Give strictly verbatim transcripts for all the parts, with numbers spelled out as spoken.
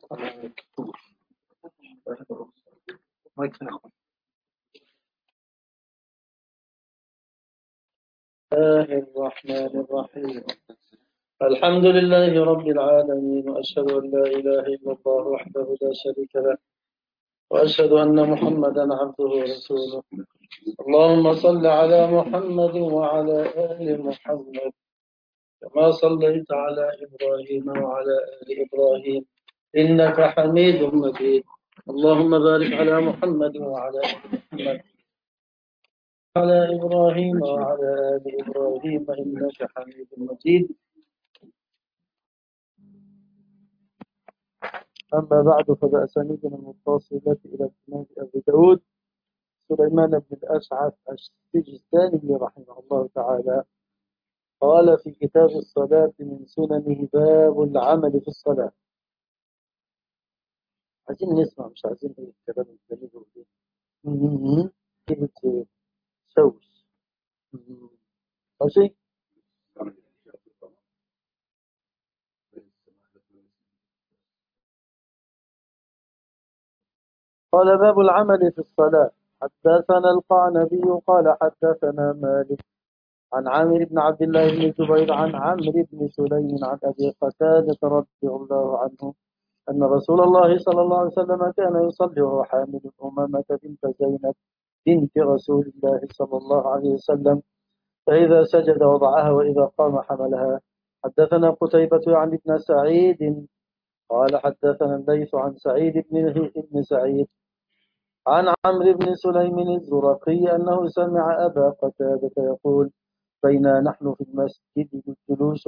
الله الرحمن الرحيم. الحمد لله رب العالمين، وأشهد أن لا إله إلا الله وحده لا شريك له، وأشهد أن محمدا عبده ورسوله. اللهم صل على محمد وعلى آل محمد كما صليت على إبراهيم وعلى آل إبراهيم إنك حميد مجيد. اللهم بارك على محمد وعلى آل محمد على إبراهيم وعلى آل إبراهيم إنك حميد مجيد. أما بعد، فبأسانيدنا المتصلة إلى الإمام أبي داود سليمان بن الأشعث السجستاني رحمه الله تعالى قال في كتاب الصلاة من سننه باب العمل في الصلاة. عايزين نسمع، مش عايزين ايه الكلام الجميل ده. كلمة شوش. ماشي. قال باب العمل في الصلاة. حدثنا القعنبي قال حدثنا مالك عن عامر بن عبد الله بن الزبير عن عمرو بن سليم عن أبي قتادة رضي الله عنه أن رسول الله صلى الله عليه وسلم كان يصلي وهو حامل أمامة بنت زينب بنت رسول الله صلى الله عليه وسلم، فإذا سجد وضعها وإذا قام حملها. حدثنا قتيبة عن ابن سعيد قال حدثنا الليث عن سعيد بن ابن سعيد عن عمرو بن سليم الزرقي أنه سمع أبا قتادة يقول بينا نحن في المسجد جلوس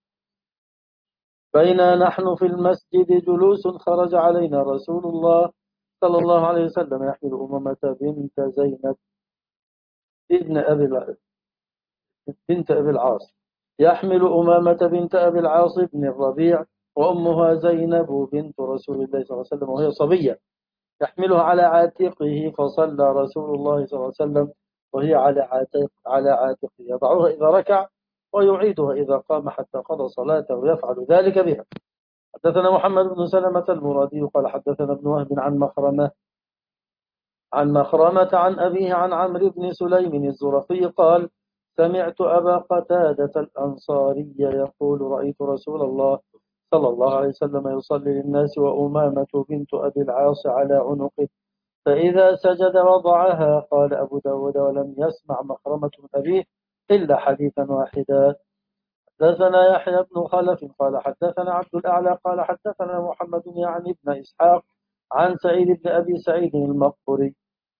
بينا نحن في المسجد جلوس خرج علينا رسول الله صلى الله عليه وسلم يحمل أمامة بنت زينب ابن أبي بنت أبي العاص يحمل أمامة بنت أبي العاص بن الربيع وأمها زينب بنت رسول الله صلى الله عليه وسلم وهي صبية يحملها على عاتقه، فصلى رسول الله صلى الله عليه وسلم وهي على عاتق على عاتقه، يضعها إذا ركع ويعيدها إذا قام حتى قضى صلاته ويفعل ذلك بها. حدثنا محمد بن سلمة المرادي قال حدثنا ابن وهب عن مخرمة عن مخرمة عن أبيه عن عمرو بن سليم الزرقي قال سمعت أبا قتادة الأنصاري يقول رأيت رسول الله صلى الله عليه وسلم يصلي للناس وأمامة بنت أبي العاص على عنقه، فإذا سجد وضعها. قال أبو داود ولم يسمع مخرمة من أبيه إلا حديثا واحدا. حدثنا يحيى بن خلف قال حدثنا عبد الأعلى قال حدثنا محمد يعني بن إسحاق عن سعيد بن أبي سعيد المقبري.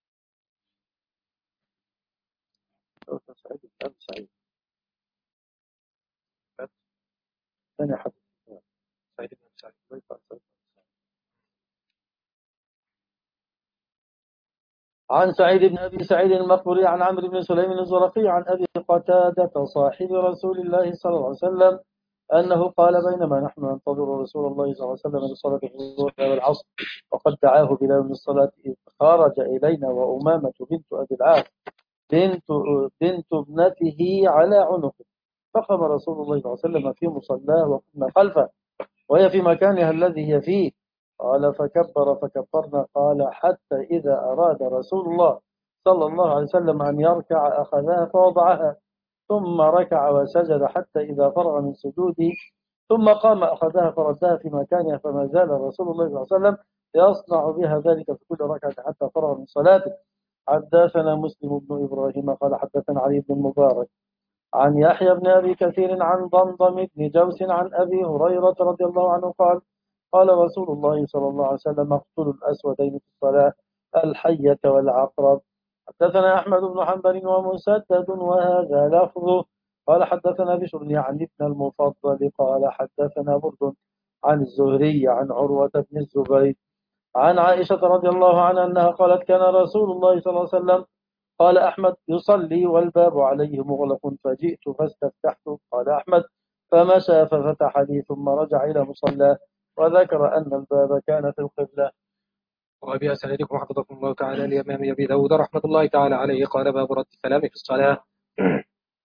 سعيد بن أبي سعيد ثاني حديث سعيد بن أبي سعيد عن سعيد بن أبي سعيد المقبري عن عمرو بن سليم الزرقي عن أبي قتادة صاحب رسول الله صلى الله عليه وسلم أنه قال بينما نحن ننتظر رسول الله صلى الله عليه وسلم لصلاة الظهر والعصر وقد دعاه بلال من الصلاة إذ خرج إلينا وأمامة بنت أبي العاص بنت بنت ابنته على عنقه، فقام رسول الله صلى الله عليه وسلم في مصلاه وقمنا خلفه وهي في مكانها الذي هي فيه. قال فكبر فكبرنا. قال حتى إذا أراد رسول الله صلى الله عليه وسلم أن يركع أخذها فوضعها، ثم ركع وسجد حتى إذا فرغ من سجوده، ثم قام أخذها فردها في مكانها، فما زال رسول الله صلى الله عليه وسلم يصنع بها ذلك في كل ركعة حتى فرغ من صلاته. حدثنا مسلم بن إبراهيم قال حدثنا علي بن المبارك عن يحيى بن أبي كثير عن ضمضم بن جوس عن أبي هريرة رضي الله عنه قال قال رسول الله صلى الله عليه وسلم اقتلوا الأسودين في الصلاة الحية والعقرب. حدثنا أحمد بن حنبل ومسدد وهذا لفظه قال حدثنا بشر يعني ابن المفضل قال حدثنا برد عن الزهري عن عروة بن الزبير عن عائشة رضي الله عنها أنها قالت كان رسول الله صلى الله عليه وسلم قال أحمد يصلي والباب عليه مغلق فجئت فاستفتحت. قال أحمد فمشى ففتح لي ثم رجع إلى مصلاه وذكر أن الباب كان في القبلة. وأبي أسألكم حفظكم الله تعالى لإمام أبي داود رحمة الله تعالى عليه قال باب رد السلام في الصلاة.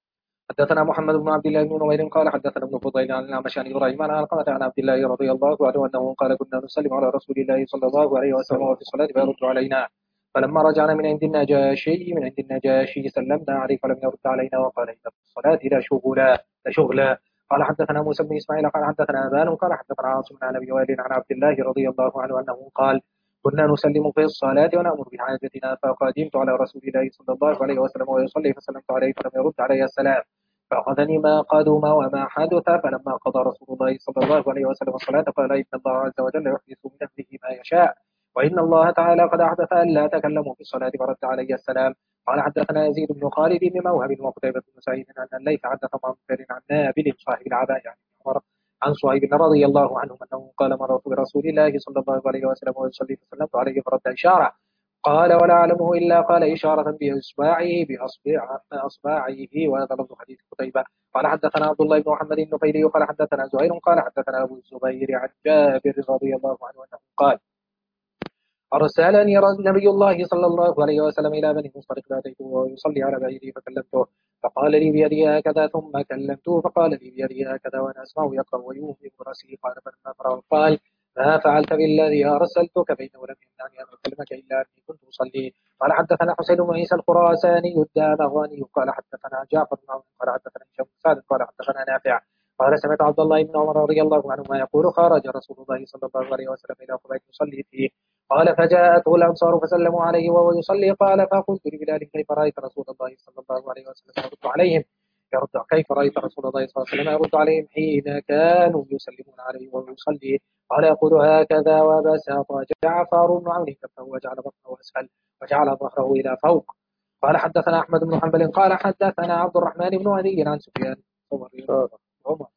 حدثنا محمد بن عبد الله بن نمير قال حدثنا ابن فضيل عن الأعمش عن إبراهيم عن علقمة عن عبد الله رضي الله عنه أنه قال كنا نسلم على رسول الله صلى الله عليه وسلم وفي الصلاة فيرد علينا، فلما رجعنا من عند النجاشي من عند النجاشي سلمنا عليه فلم يرد علينا وقال إن في الصلاة لشغلا لشغلا. قال حدثنا موسى بن إسماعيل قال حدثنا أبان قال حدثنا عاصم عن أبي وائل عن عبد الله رضي الله عنه أنه قال كنا نسلم في الصلاة ونأمر بحاجتنا، فقدمت على رسول الله صلى الله عليه وسلم ويصلي فسلمت عليه فلم يرد علي السلام، فأخذني ما قدم وما حدث. فلما قضى رسول الله صلى الله عليه وسلم الصلاة قال إن الله عز وجل يحدث من أمره ما يشاء، وإن الله تعالى قد أحدث أن لا تكلموا في الصلاة فرد علي السلام. قال حدثنا يزيد بن خالد بن موهب وقتيبة بن سعيد أن الليث حدث معمر عن نابل صاحب العباء يعني عمر عن صهيب رضي الله عنه أنه قال مررت برسول الله صلى الله عليه وسلم ويصلي فسلمت عليه فرد إشارة، قال ولا أعلمه إلا قال إشارة بإصبعه بأصبع أصبعه. وهذا لفظ حديث قتيبة. قال حدثنا عبد الله بن محمد النفيلي قال حدثنا زهير قال حدثنا أبو الزبير عن جابر رضي الله عنه أنه قال أرسلني نبي الله صلى الله عليه وسلم إلى بني مصطلق فأتيته وهو يصلي على بعيره فكلمته فقال لي بيدي هكذا ثم كلمته فقال لي بيدي هكذا وأنا أسمع يقرأ ويوهم برأسه. قال فلما فرغ قال ما فعلت بالذي أرسلتك فإنه لم يمنعني أن أكلمك إلا أني كنت أصلي. قال حدثنا حسين بن عيسى الخراساني الدامغاني قال حدثنا جعفر بن عون قال حدثنا هشام بن سعد قال حدثنا نافع قال سمعت عبد الله بن عمر رضي الله عنهما يقول خرج رسول الله صلى الله عليه وسلم إلى قبيل يصلي فيه، قال فجاءته الأنصار فسلموا عليه وهو يصلي، قال فقلت لبلال كيف رأيت رسول الله صلى الله عليه وسلم يرد عليهم يرد كيف رأيت رسول الله صلى الله عليه وسلم يرد عليهم حين كانوا يسلمون عليه وهو يصلي؟ قال يقول هكذا وبسط جعفر بن عون كفه وجعل بطنه أسفل وجعل ظهره إلى فوق. قال حدثنا أحمد بن حنبل قال حدثنا عبد الرحمن بن هدي عن سفيان عمر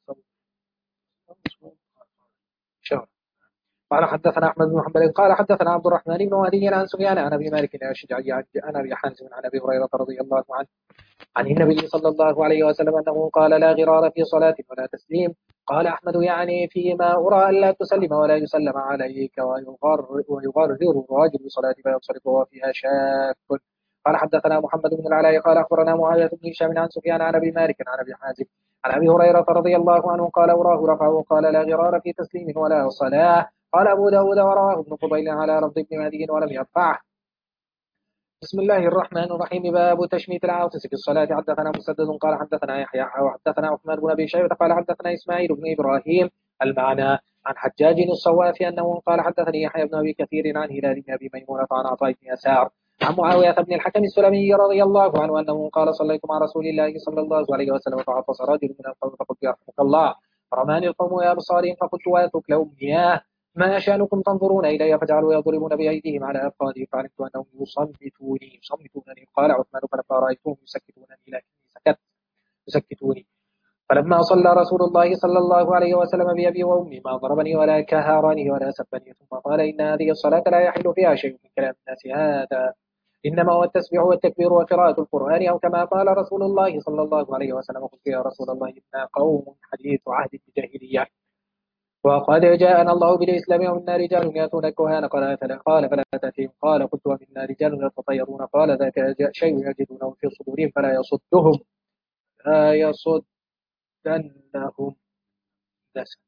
شهر قال حدثنا أحمد بن حنبل قال حدثنا عبد الرحمن بن هدي عن سفيان عن أبي مالك الأشجعي عن أبي حازم عن أبي هريرة رضي الله عنه عن النبي صلى الله عليه وسلم أنه قال لا غرار في صلاة ولا تسليم. قال أحمد يعني فيما أرى ألا تسلم ولا يسلم عليك ويغر ويغرر الراجل بصلاة فينصرف وهو فيها شاك. قال حدثنا محمد بن العلاء قال أخبرنا معاوية بن هشام عن سفيان عن أبي مالك عن أبي حازم عن أبي هريرة رضي الله عنه قال أراه رفعه قال لا غرار في تسليم ولا صلاة. قال أبو داود ورواه ابن فضيل على لفظ ابن مهدي ولم يرفعه. بسم الله الرحمن الرحيم. باب تشميت العاطس في الصلاة. حدثنا مسدد قال حدثنا يحيى وحدثنا عثمان بن أبي شيبة قال حدثنا إسماعيل بن إبراهيم المعنى عن حجاج الصوافي أنه قال حدثني يحيى بن أبي كثير عن هلال بن أبي ميمونة عن عطاء بن يسار عن معاوية بن الحكم السلمي رضي الله عنه أنه قال صليت مع رسول الله صلى الله عليه وسلم فعطس رجل من القوم فقلت يرحمك الله فرماني القوم يا بصارين فقلت ويترك مياه ما شأنكم تنظرون إلي؟ فجعلوا يضربون بأيديهم على أفخاذهم فعلمت أنهم يصمتوني يصمتونني. قال عثمان فلما رأيتهم يسكتونني لكني سكت يسكتوني. فلما صلى رسول الله صلى الله عليه وسلم بأبي وأمي ما ضربني ولا كهرني ولا سبني، ثم قال إن هذه الصلاة لا يحل فيها شيء من كلام الناس هذا، إنما هو التسبيح والتكبير وقراءة القرآن أو كما قال رسول الله صلى الله عليه وسلم. قلت يا رسول الله إنا قوم حديث عهد بجاهلية وقد جاءنا الله بالإسلام ومنا رجال يأتون الكهان قال فلا قال فلا تأتيهم. قال قلت ومنا رجال يتطيرون قال ذاك شيء يجدونه في صدورهم فلا يصدهم لا يصدنهم دسا.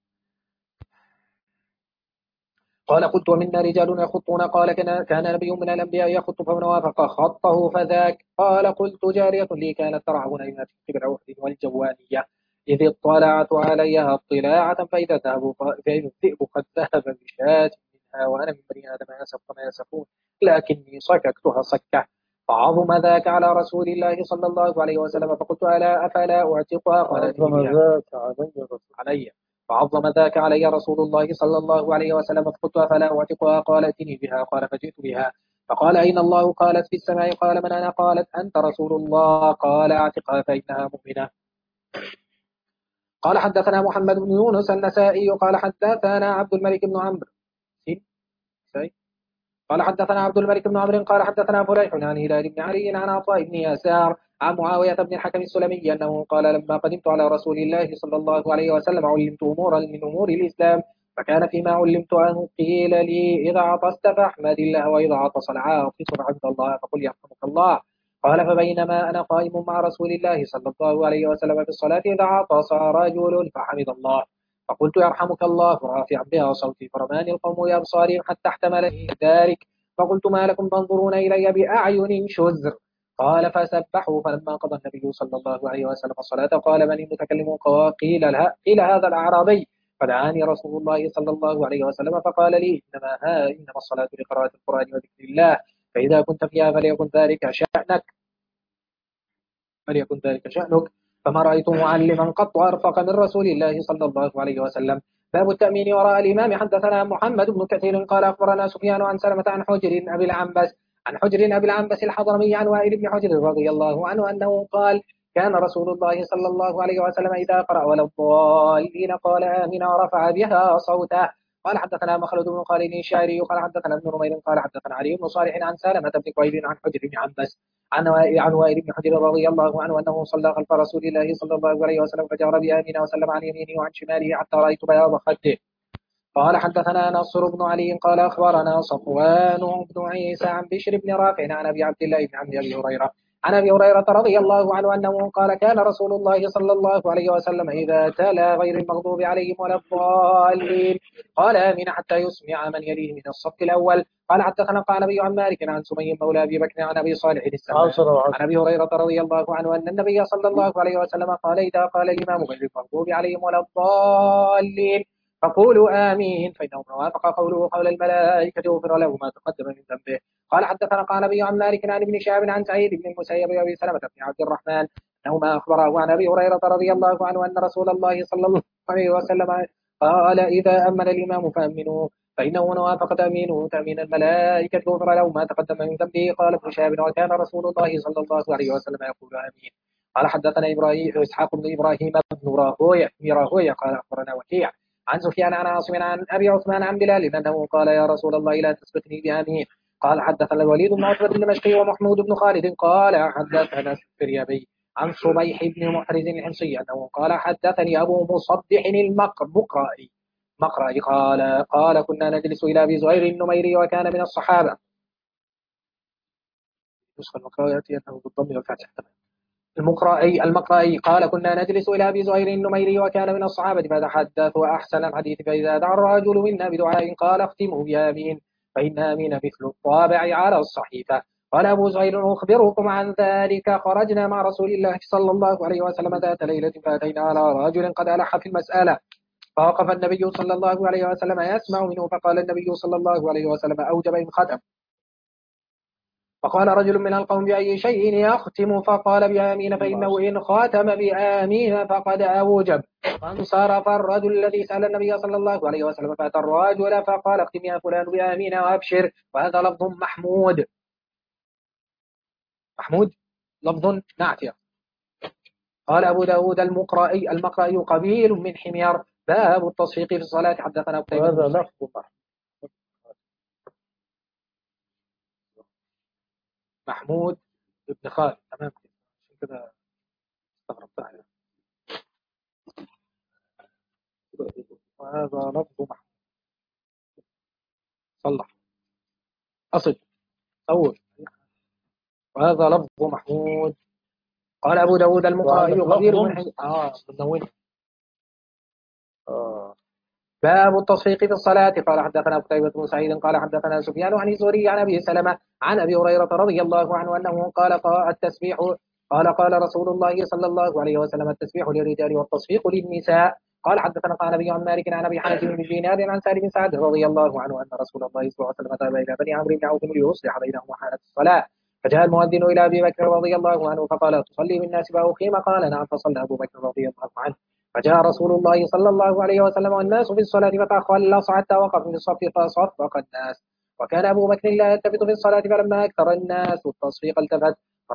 قال قلت ومنا رجال يخطون قال كان كان نبي من الأنبياء يخط فمن وافق خطه فذاك. قال قلت جارية لي كانت ترعبنا بما في قبل عهد والجوانية إذ اطلعت عليها اطلاعة فإذا الذئب فإذا الذئب قد ذهب بشاة منها وأنا من بني آدم يسف كما يسفون لكني صككتها صكة. فعظم ذاك على رسول الله صلى الله عليه وسلم فقلت ألا أفلا أعتقها؟ قال عظم ذاك علي علي فعظم ذاك علي رسول الله صلى الله عليه وسلم فقلت أفلا أعتقها؟ قال ائتني بها. قال فجئت بها فقال أين الله؟ قالت في السماء. قال من أنا؟ قالت أنت رسول الله. قال أعتقها فإنها مؤمنة. قال حدثنا محمد بن يونس النسائي قال حدثنا عبد الملك بن عمرو قال حدثنا عبد الملك بن عمرو قال حدثنا فليح عن هلال بن علي عن عطاء بن يسار عن معاوية بن الحكم السلمي أنه قال لما قدمت على رسول الله صلى الله عليه وسلم علمت أمورا من أمور الإسلام فكان فيما علمت أن قيل لي إذا عطست فاحمد الله وإذا عطس العاطس فحمد الله فقل يرحمك الله. قال فبينما أنا قائم مع رسول الله صلى الله عليه وسلم في الصلاة إذا عطس رجل فحمد الله، فقلت يرحمك الله رافعا بها صوتي، فرماني القوم بأبصارهم حتى احتملني ذلك، فقلت ما لكم تنظرون إلي بأعين شزر؟ قال فسبحوا. فلما قضى النبي صلى الله عليه وسلم الصلاة قال من المتكلم؟ قيل لها قيل هذا الأعرابي. فدعاني رسول الله صلى الله عليه وسلم فقال لي إنما ها إنما الصلاة لقراءة القرآن وذكر الله، فإذا كنت فيها فليكن ذلك شأنك فليكن ذلك شأنك. فما رأيت معلما قط أرفق من رسول الله صلى الله عليه وسلم. باب التأمين وراء الإمام. حدثنا محمد بن كثير قال أخبرنا سفيان عن سلمة عن حجر أبي العنبس عن حجر أبي العنبس الحضرمي عن وائل بن حجر رضي الله عنه أنه قال كان رسول الله صلى الله عليه وسلم إذا قرأ ولا الضالين قال آمين ورفع بها صوته. قال حدثنا مخلد بن خالد الشاعري قال حدثنا ابن نمير قال حدثنا علي بن صالح عن سلمة بن كويب عن حجر بن عنبس عن وائل عن وائل بن حجر رضي الله عنه أنه صلى خلف رسول الله صلى الله عليه وسلم فجار بآمين وسلم عن يمينه وعن شماله حتى رأيت بياض خده. قال حدثنا نصر بن علي قال أخبرنا صفوان بن عيسى عن بشر بن رافع عن أبي عبد الله بن عم أبي هريرة عن أبي هريرة رضي الله عنه أنه قال كان رسول الله صلى الله عليه وسلم إذا تلا غير المغضوب عليهم ولا الضالين قال آمين حتى يسمع من يليه من الصف الأول. قال حدثنا قال أبي عن مالك عن سمي مولى أبي بكر عن أبي صالح السمان عن أبي هريرة رضي الله عنه أن النبي صلى الله عليه وسلم قال إذا قال الإمام غير المغضوب عليهم ولا الضالين فقولوا آمين، فإنه وافق قوله قول الملائكة غفر له ما تقدم من ذنبه. قال حدثنا قال أبي عن مالك عن ابن شهاب عن سعيد بن المسيب وأبي سلمة بن عبد الرحمن أنهما أخبره عن أبي هريرة رضي الله عنه أن رسول الله صلى الله عليه وسلم قال إذا أمن الإمام فأمنوا فإنه وافق تأمينه تأمين الملائكة غفر له ما تقدم من ذنبه. قال ابن شهاب وكان رسول الله صلى الله عليه وسلم يقول آمين. قال حدثنا إبراهيم إسحاق بن إبراهيم بن راهوية راهوية قال أخبرنا وكيع عن سفيان عن عاصم عن أبي عثمان عن بلال أنه قال يا رسول الله لا تسبقني بآمين. قال حدثنا الوليد بن عتبة الدمشقي ومحمود بن خالد قال حدثنا الفريابي عن صبيح بن محرز الحمصي أنه قال حدثني أبو مصبح المقرئي مقرئي قال قال كنا نجلس إلى أبي زهير النميري وكان من الصحابة. نسخة المقرئي يأتي أنه بالضم والفتح. المقرئي المقرئي قال كنا نجلس إلى أبي زهير النميري وكان من الصحابة فتحدث وأحسن الحديث فإذا دعا الرجل منا بدعاء قال اختموا بآمين فإن آمين مثل الطابع على الصحيفة. قال أبو زهير أخبركم عن ذلك خرجنا مع رسول الله صلى الله عليه وسلم ذات ليلة فأتينا على رجل قد ألح في المسألة فوقف النبي صلى الله عليه وسلم يسمع منه فقال النبي صلى الله عليه وسلم أوجب إن ختم. فقال رجل من القوم بأي شيء يختم فقال بآمين فإنه إن خاتم بآمين فقد أوجب. فانصرف الرجل الذي سأل النبي صلى الله عليه وسلم فأتى الرجل فقال اختم يا فلان بآمين وأبشر. وهذا لفظ محمود محمود لفظ نعتية. قال أبو داود المقرئي المقرئي قبيل من حمير. باب التصفيق في الصلاة. حدثنا هذا لفظ محمود ابن خالد تمام كده استغربتها يعني. وهذا لفظ محمود صلح أصل أول وهذا لفظ محمود. قال أبو داود المقرئي قبيل من حمير آه منون آه باب التصفيق في الصلاة. قال حدثنا قتيبة بن سعيد قال حدثنا سفيان عن الزهري عن أبي سلمة عن أبي هريرة رضي الله عنه أنه قال قال التسبيح قال قال رسول الله صلى الله عليه وسلم التسبيح للرجال والتصفيق للنساء. قال حدثنا قال أبي عن مالك عن أبي حازم بن دينار عن سالم بن سعد رضي الله عنه أن رسول الله صلى الله عليه وسلم ذهب إلى بني عمرو بن عوف ليصلح بينهم وحانت الصلاة فجاء المؤذن إلى أبي بكر رضي الله عنه فقال تصلي بالناس فأقيم قال نعم فصلى أبو بكر رضي الله عنه. فجاء رسول الله صلى الله عليه وسلم والناس في الصلاة فتخلص حتى وقف في الصف فصفق الناس وكان أبو بكر لا يلتفت في الصلاة فلما أكثر الناس التصفيق التفت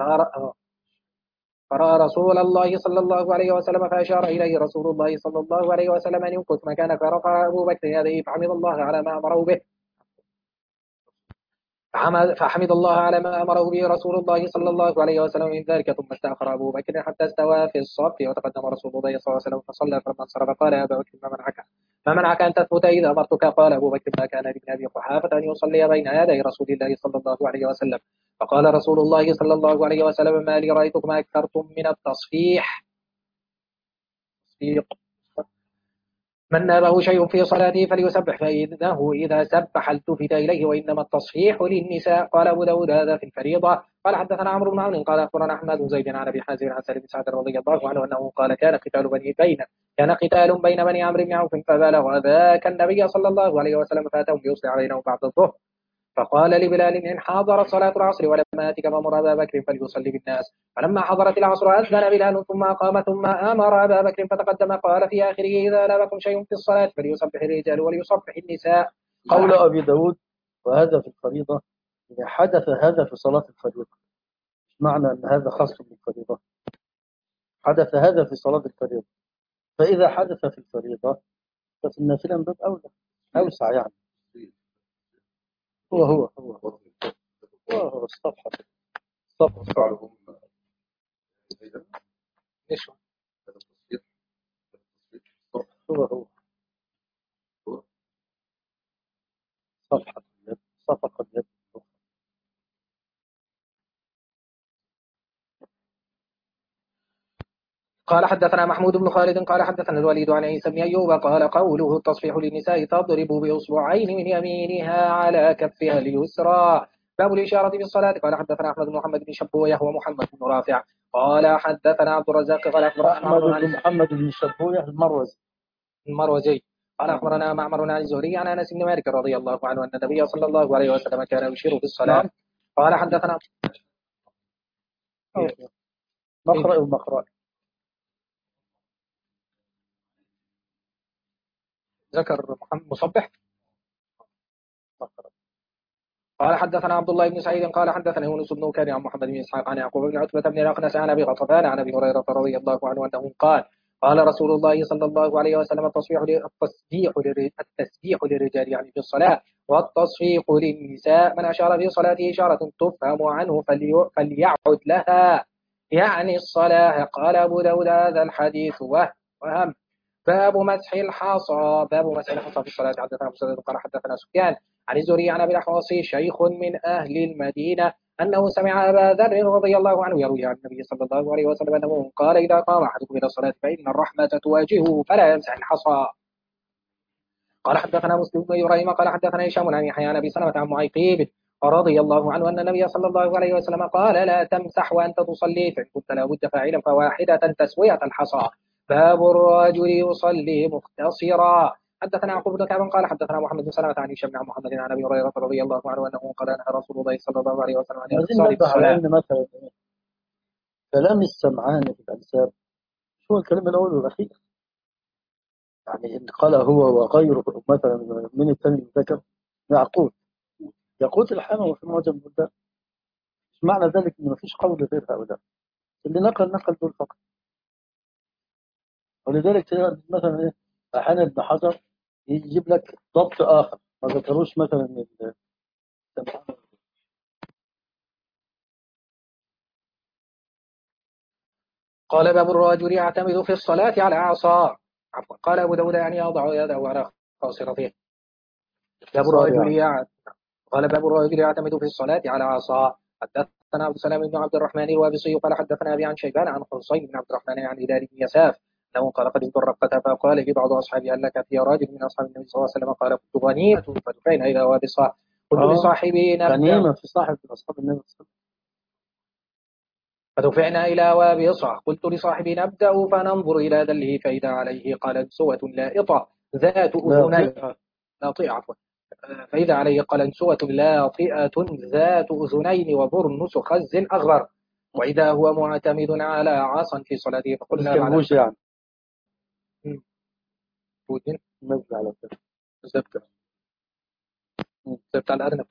فرأى رسول الله صلى الله عليه وسلم فأشار إليه رسول الله صلى الله عليه وسلم أن يمكث مكانك فرفع أبو بكر يديه فحمد الله على ما أمره به فحمد الله على ما أمره به رسول الله صلى الله عليه وسلم من ذلك ثم استأخر أبو بكر حتى استوى في الصف وتقدم رسول الله صلى الله عليه وسلم فصلى فلما انصرف قال يا أبا بكر ما منعك ما منعك أن تثبت إذا أمرتك؟ قال أبو بكر ما كان لابن أبي قحافة أن يصلي بين يدي رسول الله صلى الله عليه وسلم فقال رسول الله صلى الله عليه وسلم ما لي رأيتكم أكثرتم من التصفيح. من نابه شيء في صلاته فليسبح فإنه إذا سبح التفت إليه وإنما التصفيح للنساء. قال أبو داود هذا في الفريضة. قال حدثنا عمرو بن عون قال أخبرنا أحمد بن زيد عن أبي حازم عن سالم بن سعد رضي الله عنه أنه قال كان قتال بني بين كان قتال بين بني عمرو بن عوف فبلغ ذاك النبي صلى الله عليه وسلم فأتهم ليصلح بينهم بعد الظهر فقال لبلال إن حاضرت صلاة العصر ولم آتك فمر أبا بكر فليصلي بالناس. فلما حضرت العصر أذن بلال ثم قام ثم أمر أبا بكر فتقدم قال في آخره إذا نابكم شيء في الصلاة فليسبح الرجال وليصبح النساء. قول أبي داود وهذا في الفريضة. إذا حدث هذا في صلاة الفريضة مش معنى أن هذا خاص بالفريضة. حدث هذا في صلاة الفريضة، فإذا حدث في الفريضة ففي النافلة من باب أولى أوسع يعني. هو هو هو هو هو هو الصفحة الصفحة إيش هو هو صفحة اليد صفحة اليد. قال حدثنا محمود بن خالد قال حدثنا الوليد عن عيسى بن أيوب قال قوله التصفيح للنساء تضرب بأصبعين من يمينها على كفها اليسرى. باب الإشارة في الصلاة. قال حدثنا أحمد بن محمد بن شبوية ومحمد بن رافع قال حدثنا عبد الرزاق قال أخبرنا أحمد بن محمد بن شبوية المروزي المروزي قال أخبرنا معمر عن الزهري عن أنس بن مالك رضي الله عنه أن النبي صلى الله عليه وسلم كان يشير في الصلاة. قال حدثنا مقرأ ومقرأ ذكر محمد مصبح. قال حدثنا عبد الله بن سعيد قال حدثنا يونس بن كان عن محمد بن اسحاق عن يعقوب بن عتبة بن الأخنس عن أبي غطفان عن أبي هريرة رضي الله عنه أنه قال قال رسول الله صلى الله عليه وسلم التصفيح التسبيح التسبيح للرجال يعني في الصلاة والتصفيق للنساء من أشار في صلاته إشارة تفهم عنه فليعد لها يعني الصلاة. قال أبو داود هذا الحديث وهم. باب مسح الحصى. باب مسح الحصى في الصلاة. حدثنا مسدد قال حدثنا سفيان عن الزهري عن أبي الأحوص شيخ من أهل المدينة أنه سمع أبا ذر رضي الله عنه يروي عن النبي صلى الله عليه وسلم أنه قال إذا قام أحدكم إلى الصلاة فإن الرحمة تواجهه فلا يمسح الحصى. قال حدثنا مسلم بن إبراهيم قال حدثنا هشام عن يحيى عن أبي سلمة عن معيقيب رضي الله عنه أن النبي صلى الله عليه وسلم قال لا تمسح وأنت تصلي فإن كنت لابد فاعلا فواحدة تسوية الحصى. باب الرجل يصلي مختصرا. حدثنا يعقوب بن كعب قال حدثنا محمد بن سلمة عن هشام عن محمد عن ابي هريره رضي الله عنه انه قال نهى رسول الله صلى الله عليه وسلم عن الاختصار في الصلاه. أن مثلا كلام السمعان في الأنساب هو الكلام الأول والأخير، يعني إن قال هو وغيره مثلا من الثاني الذكر يعقوب يقود الحامة وفي معجم البلدان. مش معنى ذلك إن مفيش قول غير هؤلاء اللي نقل نقل دول فقط. ولذلك مثلا إيه أحيانا ابن حجر يجيب لك ضبط آخر ما ذكروش مثلا السمعان. قال باب الرجل يعتمد في الصلاة على عصا. عفوا. قال أبو داود يعني يضع يده على خاصرته. باب الرجل يعتمد. قال باب الرجل يعتمد في الصلاة على عصا. حدثنا عبد السلام بن عبد الرحمن الوابصي قال حدثنا أبي عن شيبان عن حسين بن عبد الرحمن عن هلال بن يساف أنه قال قدمت الرقة فقال لي بعض أصحابي هل لك في راجل من أصحاب النبي صلى الله عليه وسلم قال كنت غنيمة فدفعنا إلى وابصة قلت لصاحبي غنيمة في صاحب أصحاب النبي صلى الله عليه وسلم فدفعنا إلى وابصة قلت لصاحبي نبدأ فننظر إلى دله فإذا عليه قال سوة لائطة ذات أذنين لاطئة عفوا فإذا عليه قلنسوة لاطئة ذات أذنين وبرنس خز أغبر وإذا هو معتمد على عصا في صلاته فقلنا كالبوش يعني بودين نزل على كده زبدة زبدة على الأرنب.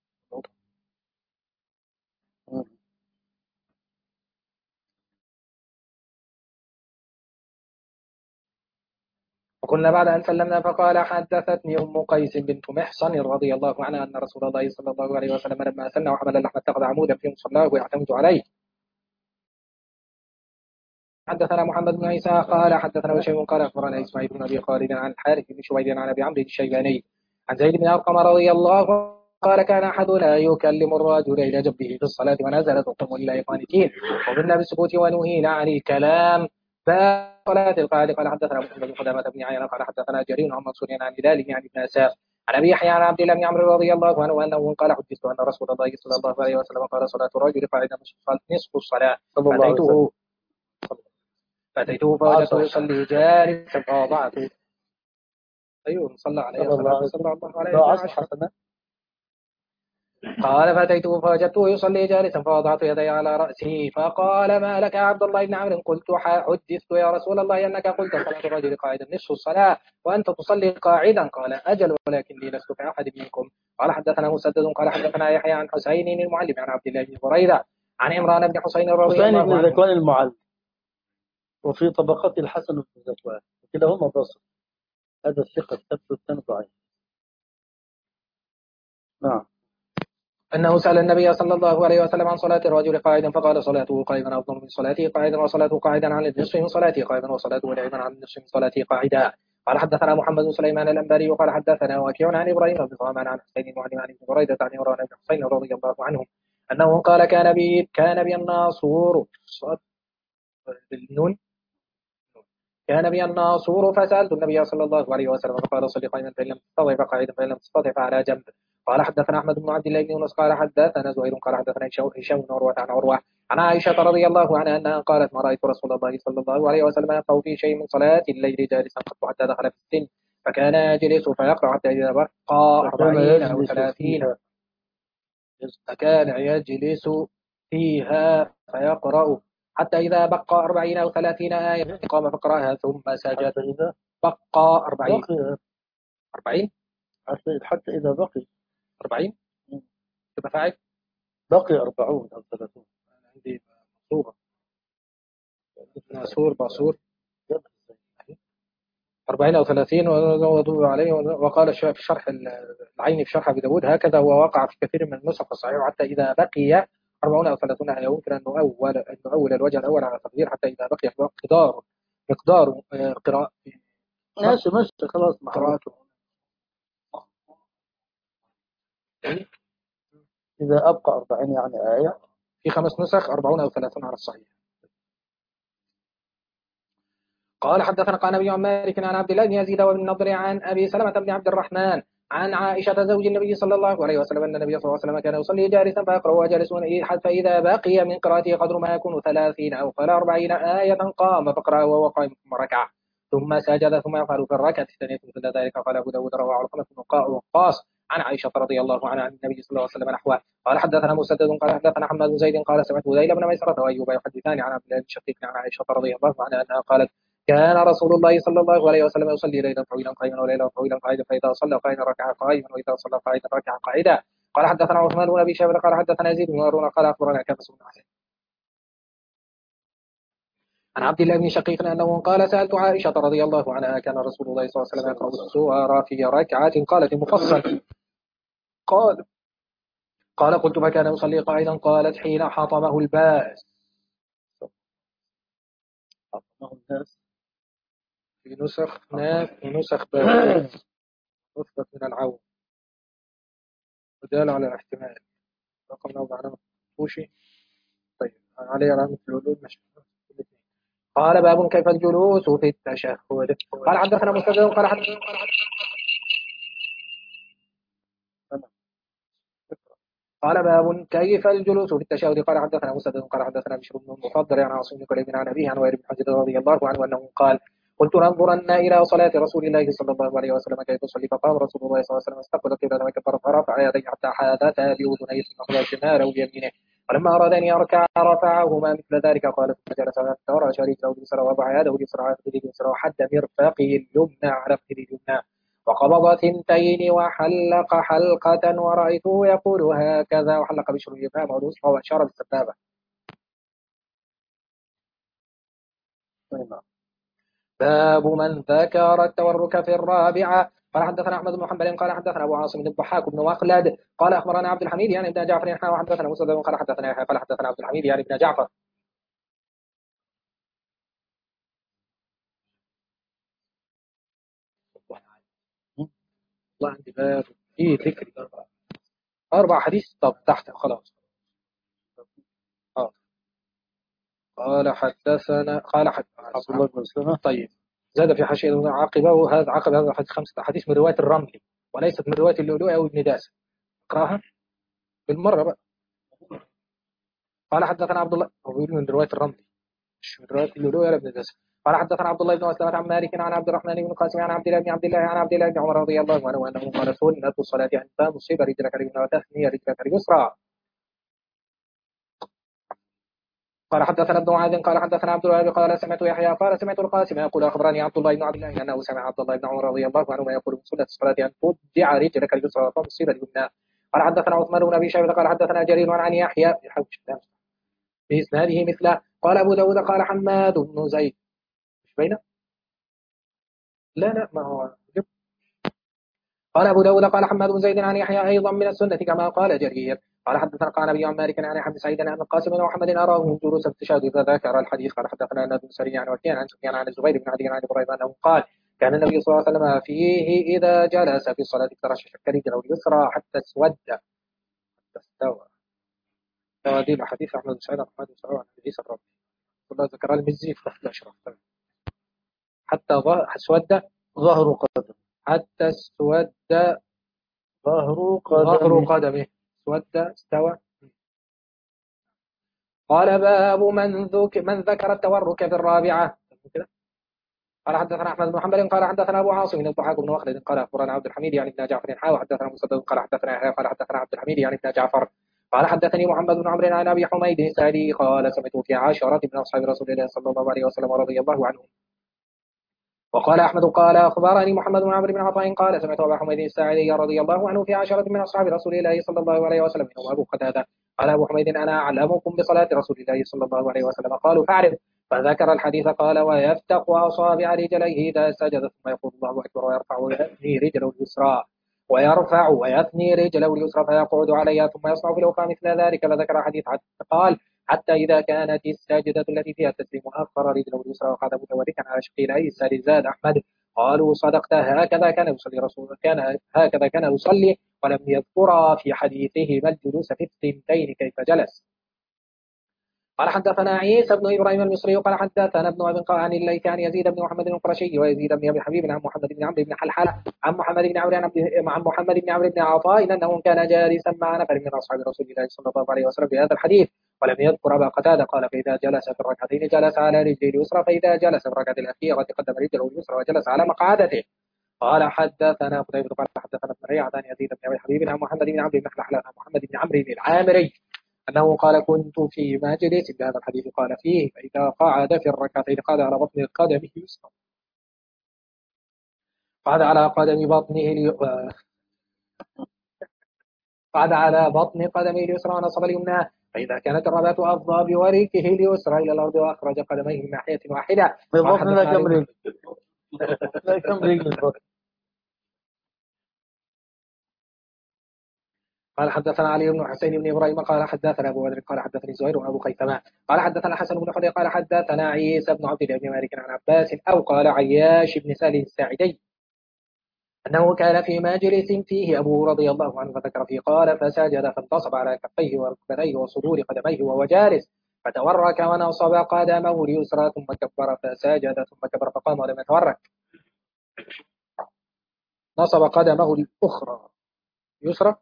وقلنا بعد أن سلمنا فقال حدثتني أم قيس بنت محصن رضي الله عنها أن رسول الله صلى الله عليه وسلم لما سن وحمل اللحم اتخذ عمودا في مصلاه ويعتمد عليه. حدثنا محمد بن عيسى قال حدثنا وشيء قال أخبرنا إسماعيل بن أبي خالد عن الحارث بن شويد عن أبي عمرو الشيباني عن زيد بن أرقم رضي الله قال كان أحدنا يكلم الرجل إلى جنبه في الصلاة ونزلت وقوموا لله قانتين ومنا بالسكوت ونهينا عن الكلام. باب صلاة القاعد. قال حدثنا محمد بن قدامة بن عيان قال حدثنا جرير عن منصور عن هلال يعني بن أساف عن أبي يحيى عن عبد الله بن عمرو رضي الله عنه أنه قال حدثت أن رسول الله صلى الله عليه وسلم قال صلاة الرجل قاعدا نصف الصلاة. صلى الله عليه وسلم. فأتيته فأتيته فوجدته يصلي جالسا فوضعت. أيوه صلى عليه صلى الله الصلاة عليه صلى وسلم. الله عليه لو عشر وسلم. حسنات. قال فأتيته فوجدته يصلي جالسا فوضعت يدي على رأسه فقال ما لك يا عبد الله بن عمرو؟ قلت حدثت يا رسول الله أنك قلت صلاة الرجل قاعدا نصف الصلاة وأنت تصلي قاعدا. قال أجل ولكني لست كأحد منكم. قال حدثنا مسدد قال حدثنا يحيى عن حسين المعلم عن عبد الله بن بريدة عن عمران بن حسين رضي حسين الله بن عنه. ذكوان المعلم وفي طبقات الحسن بن ذكوان كلاهما بصر. هذا الثقة الثبت الثاني ضعيف. نعم. أنه سأل النبي صلى الله عليه وسلم عن صلاة الرجل قاعدا فقال صلاته قائما أفضل من صلاته قاعدا وصلاته قاعدا عن النصف من صلاته قائما وصلاته نائما عن النصف من صلاته قاعدا. قال حدثنا محمد بن سليمان الأنباري وقال حدثنا وكيع عن إبراهيم بن طهمان عن حسين المعلم عن ابن بريدة عن عمران بن حسين رضي الله عنهم أنه قال كان بي كان بي الناصور بالنون كان بي الناصور فسألت النبي صلى الله عليه وسلم فقال صل قائما فإن لم تستطع فقاعدا فإن لم تستطع فعلى جنب. قال حدثنا أحمد بن عبد الله بن يونس قال حدثنا زهير قال حدثنا هشام بن عروة عن عروة عن عائشة رضي الله عنها أنها قالت ما رأيت رسول الله صلى الله عليه وسلم يقرأ في شيء من صلاة الليل جالسا قط حتى دخل في السن فكان يجلس فيقرأ حتى إذا بقى أربعين أو ثلاثين فكان يجلس فيها فيقرأ حتى إذا بقى أربعين أو ثلاثين آية قام فقرأها ثم سجد. حتى إذا بقى أربعين بقي أربعين حتى, حتى إذا بقي أربعين كيف فاعل؟ بقي أربعون أو ثلاثون. عندي منصوبة ناسور باصور أربعين أو ثلاثين وضوء عليه. وقال في شرح العين في شرح أبي داود هكذا ووقع في كثير من النسخ الصحيحة حتى إذا بقي أربعون أو ثلاثون آية. يمكن أن نؤول أن نؤول الوجه الأول على تقدير حتى إذا بقي مقدار مقدار قراءة ماشي ماشي خلاص قراءته. إذا أبقى أربعين يعني آية في خمس نسخ أربعون أو ثلاثون على الصحيح. قال حدثنا قال نبي عن مالك عن عبد الله بن يزيد وابن النضر عن أبي سلمة بن عبد الرحمن عن عائشة زوج النبي صلى الله عليه وسلم أن النبي صلى الله عليه وسلم كان يصلي جالسا فيقرأ وجالسون فإذا بقي من قراءته قدر ما يكون ثلاثين أو قال أربعين آية قام فقرأ وهو قائم ثم ركع ثم سجد ثم يفعل في الركعة الثانية مثل ذلك. قال أبو داود رواه علقمة بن وقاص عن عائشة رضي الله عنها عن النبي صلى الله عليه وسلم نحوه. قال حدثنا مسدد قال حدثنا حماد بن زيد قال سمعت هذيل بن ميسرة وأيوب يحدثان عن عبد الله بن شقيق عن عائشة رضي الله عنها أنها قالت كان رسول الله صلى الله عليه وسلم يصلي ليلا طويلا قائما وليلا طويلا قاعدا فإذا صلى قائما ركع قائما وإذا صلى قائدا ركع قاعدا. قال حدثنا عثمان بن أبي شيبة قال حدثنا يزيد بن هارون قال أخبرنا كبس بن حسين عن عبد الله بن شقيق أنه قال سألت عائشة رضي الله عنها كان رسول الله صلى الله عليه وسلم يقرأ السورة في ركعات قالت مفصل قال قال قلت فكان يصلي قائدا قالت حين حطمه الباس. حطمه الناس في نسخ ناس ونسخ باس نسخة من العون ودال على الاحتمال رقم نوع علامة توشي. طيب عليه علامة العلوم مش قال باب كيف الجلوس في التشهد. قال حدثنا مسدد قال حدثنا قال باب كيف الجلوس في التشهد. قال حدثنا مسدد قال حدثنا بشر بن المفضل عن عاصم بن كليب عن أبيه عن وائل بن حجر رضي الله عنه أنه قال قلت ننظرن إلى صلاة رسول الله صلى الله عليه وسلم كيف يصلي فقام رسول الله صلى الله عليه وسلم استقبل قبلة وكبر فرفع يديه حتى حاذتا لأذنيه ثم أخذ شماله بيمينه فلما أراد أن يركع رفعهما مثل ذلك قال ثم جلس فورى شريكه اليسرى وضع يده اليسرى على فخذه اليسرى وحد مرفقه اليمنى على فخذه اليمنى وقبض ثنتين وحلق حلقة ورأيته يقول هكذا وحلق بشر الإمام والوسطى وأشار بالسبابة. باب من ذكر التورك في الرابعة. قال حدثنا أحمد بن حنبل قال حدثنا أبو عاصم بن الضحاك بن مخلد قال أخبرنا عبد الحميد يعني ابن جعفر يعني وحدثنا مسدد قال حدثنا يحيى قال حدثنا عبد الحميد يعني ابن جعفر. والله عندي باب فيه ذكر أربع حديث. طب تحت خلاص. آه. قال حدثنا قال حد عبد الله بن مسلمة. طيب زاد في حاشية عقبه هذا عقب هذا الحديث خمسة أحاديث من رواية الرملي وليست من رواية اللؤلؤي أو ابن داس. اقراها بالمرة بقى. قال حدثنا عبد الله، هو بيقول من رواية الرملي مش من رواية اللؤلؤي ولا ابن داس. قال حدثنا عبد الله بن مسلمة عن مالك عن عبد الرحمن بن قاسم عن عبد الله بن عبد الله عن عبد الله بن عمر رضي الله عنه أنه قال سنة الصلاة أن تصيب رجلك اليمنى وتثني رجلك اليسرى. قال حدثنا ابن معاذ قال حدثنا عبد الوهاب قال سمعت يحيى قال سمعت القاسم يقول اخبرني عبد الله بن عبد الله انه سمع عبد الله بن عمر رضي الله عنهما يقول من سنه الصلاه ان تودع رجلك اليسرى وتنصب اليمنى. قال حدثنا عثمان بن ابي شيبه قال حدثنا جرير عن يحيى باسناده مثله. قال ابو داود قال حماد بن زيد مش بينه لا لا ما هو جب. قال ابو داود قال حماد بن زيد عن يحيى ايضا من السنه كما قال جرير. قال حدثنا قال ابي عن مالك عن احمد سعيد عن القاسم بن محمد اراه من جلوس التشهد اذا ذكر الحديث. قال حدثنا ان بن سري عن وكيع عن سفيان عن الزبير بن عدي عن ابراهيم انه قال كان النبي صلى الله عليه وسلم فيه اذا جلس في الصلاه افترش رجله اليسرى حتى اسود حتى استوى. هذه الاحاديث احمد بن سعيد عن محمد بن سعيد عن عيسى الرب الله ذكر المزي في الاشرف حتى اسود ظهر قدم حتى اسود ظهر ظهر قدمه. قدمه اسود استوى. قال باب من ذك من ذكر التورك في الرابعة. قال حدثنا احمد بن محمد قال حدثنا ابو عاصم بن الضحاك بن مخلد قال اخبرنا عبد الحميد يعني ابن جعفر حا وحدثنا مسدد قال حدثنا يحيى قال حدثنا عبد الحميد يعني ابن جعفر قال حدثني محمد بن عمرو عن ابي حميد السعدي قال سمعت في عشرة من اصحاب رسول الله صلى الله عليه وسلم رضي الله عنهم. وقال احمد قال اخبرني محمد بن عمرو بن عطاء قال سمعت ابا حميد الساعدي رضي الله عنه في عشرة من اصحاب رسول الله صلى الله عليه وسلم منهم ابو قتاده. قال ابو حميد انا اعلمكم بصلاه رسول الله صلى الله عليه وسلم. قالوا فاعرف فذكر الحديث قال ويفتق اصابع رجليه اذا سجد ثم يقول الله اكبر ويرفع ويثني رجله اليسرى ويرفع ويثني رجله اليسرى فيقعد عليها ثم يصنع في الاخرى مثل ذلك. فذكر حديث قال حتى إذا كانت الساجدة التي فيها التسليم أخر رجله اليسرى وقعد متوركا على شقه الأيسر زاد أحمد قالوا صدقت هكذا كان يصلي رسول كان هكذا كان يصلي ولم يذكر في حديثهما الجلوس في الثنتين كيف جلس. قال حدثنا عيسى بن ابراهيم المصري قال حدثنا ابن ابي عن الليث عن يزيد بن محمد القرشي ويزيد بن ابي حبيب عن محمد بن عمرو بن حلحله عن محمد بن عمرو عن محمد بن عمرو بن عطاء انه كان جالسا مع نفر من اصحاب رسول الله صلى الله عليه وسلم بهذا الحديث ولم يذكر ابا قتاده. قال فاذا جلس في الركعتين جلس على رجله اليسرى فاذا جلس في الركعه الاخيره قدم رجله اليسرى وجلس على مقعدته. قال حدثنا قتيبة قال حدثنا ابن ريعة عن يزيد بن ابي حبيب عن محمد بن عمرو بن حلحله عن محمد بن عمرو العامري أنه قال كنت في مجلس بهذا الحديث قال فيه فإذا قعد في الركعتين قعد على بطن قدمه اليسرى قعد على قدم بطنه قعد على بطن قدمه اليسرى ونصب اليمنى فإذا كانت الرابعة أفضى بوريكه اليسرى إلى الأرض وأخرج قدميه من ناحية واحدة. البطن لا كم رجل لا كم رجل البطن. قال حدثنا علي بن حسين بن ابراهيم قال حدثنا ابو بدر قال حدثني زهير وابو خيثمة قال حدثنا حسن بن حلي قال حدثنا عيسى بن عبد الله بن مالك عن عباس او قال عياش بن سالم الساعدي انه كان في مجلس فيه ابوه رضي الله عنه فذكر فيه قال فسجد فانتصب على كفيه وركبتيه وصدور قدميه وهو جالس فتورك ونصب قدمه اليسرى ثم كبر فسجد ثم كبر فقام ولم يتورك نصب قدمه الاخرى يسرى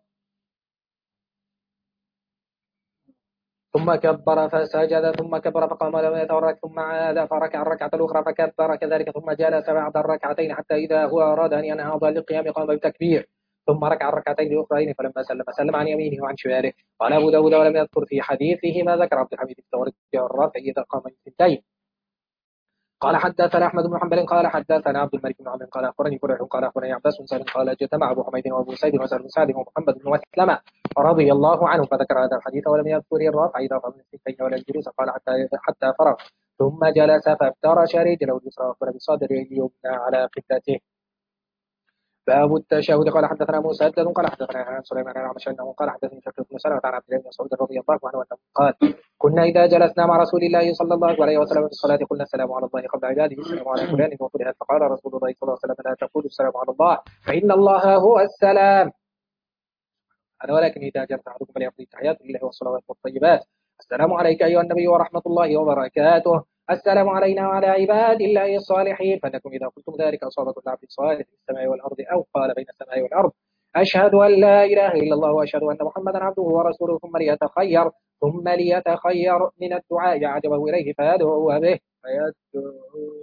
ثم كبر فسجد ثم كبر فقام ولم يتورك ثم عاد فركع الركعة الأخرى فكبر كذلك ثم جلس بعد الركعتين حتى إذا هو أراد أن ينهض للقيام قام بتكبير ثم ركع الركعتين الأخرين فلما سلم سلم عن يمينه وعن شماله. قال أبو داود ولم يذكر في حديثه ما ذكر عبد الحميد في التورك والرافع إذا قام الثنتين. قال حدثنا احمد بن حنبل قال حدثنا عبد الملك بن عمرو قال اخبرني فريح قال اخبرني عباس بن سالم قال اجتمع ابو حميد وابو سعيد وسهل بن سعد ومحمد بن مسلمة رضي الله عنه فذكر هذا الحديث ولم يذكر الرفع اذا قام الثنتين ولا الجلوس قال حتى حتى فرغ ثم جلس فافترش رجله اليسرى وقال بصدره اليمنى على قبلته. باب التشهد قال حدثنا مسدد قال حدثنا عن سليمان عن عمش انه قال حدثني شقيق بن سلمة عن عبد الله بن مسعود رضي الله عنه انه قال كنا اذا جلسنا مع رسول الله صلى الله عليه وسلم في الصلاه قلنا السلام على الله قبل عباده السلام على فلان وفلان فقال رسول الله صلى الله عليه وسلم لا تقولوا السلام على الله فان الله هو السلام أنا ولكن إذا جلس أحدكم فليقضي التحيات لله والصلوات والطيبات. السلام عليك أيها النبي ورحمة الله وبركاته. السلام علينا وعلى عباد الله الصالحين. فإنكم إذا قلتم ذلك أصاب كل عبد صالح في السماء والأرض أو قال بين السماء والأرض أشهد أن لا إله إلا الله وأشهد أن محمدا عبده ورسوله ثم ليتخير ثم ليتخير من الدعاء أعجبه إليه فيدعو به فيدعو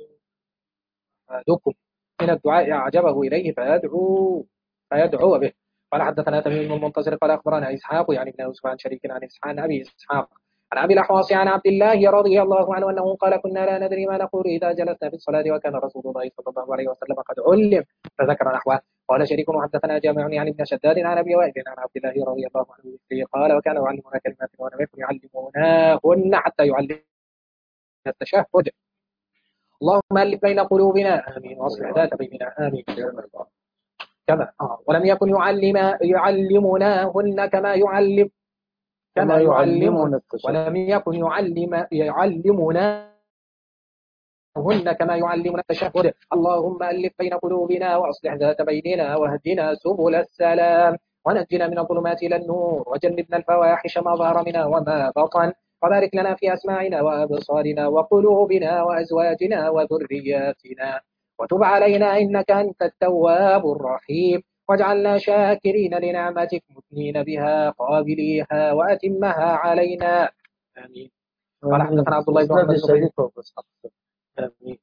أحدكم من الدعاء أعجبه إليه فيدعو فيدعو به. قال حدثنا تميم بن المنتصر قال أخبرنا إسحاق يعني بن يوسف عن شريك عن إسحاق عن أبي إسحاق عن أبي الأحواص عن عبد الله رضي الله عنه أنه قال كنا لا ندري ما نقول إذا جلسنا في الصلاة وكان رسول الله صلى الله عليه وسلم قد علم فذكر نحوه. قال شريك وحدثنا جامع يعني ابن شداد عن أبي وائل عن عبد الله رضي الله عنه قال وكان يعلمنا كلمات ولم يكن يعلموناهن حتى يعلمنا التشهد. اللهم ألف بين قلوبنا آمين وأصلح ذات بيننا آمين. كما آه. ولم يكن يعلم يعلمناهن كما يعلم كما يعلمون ولم يكن يعلم يعلمناهن كما يعلمنا التشهد. اللهم ألف بين قلوبنا وأصلح ذات بيننا واهدنا سبل السلام ونجنا من الظلمات إلى النور وجنبنا الفواحش ما ظهر منها وما بطن وبارك لنا في أسماعنا وأبصارنا وقلوبنا وأزواجنا وذرياتنا وتب علينا إنك أنت التواب الرحيم واجعلنا شاكرين لنعمتك مثنين بها قابليها وأتمها علينا آمين. قال حدثنا عبد الله بن محمد بن آمين.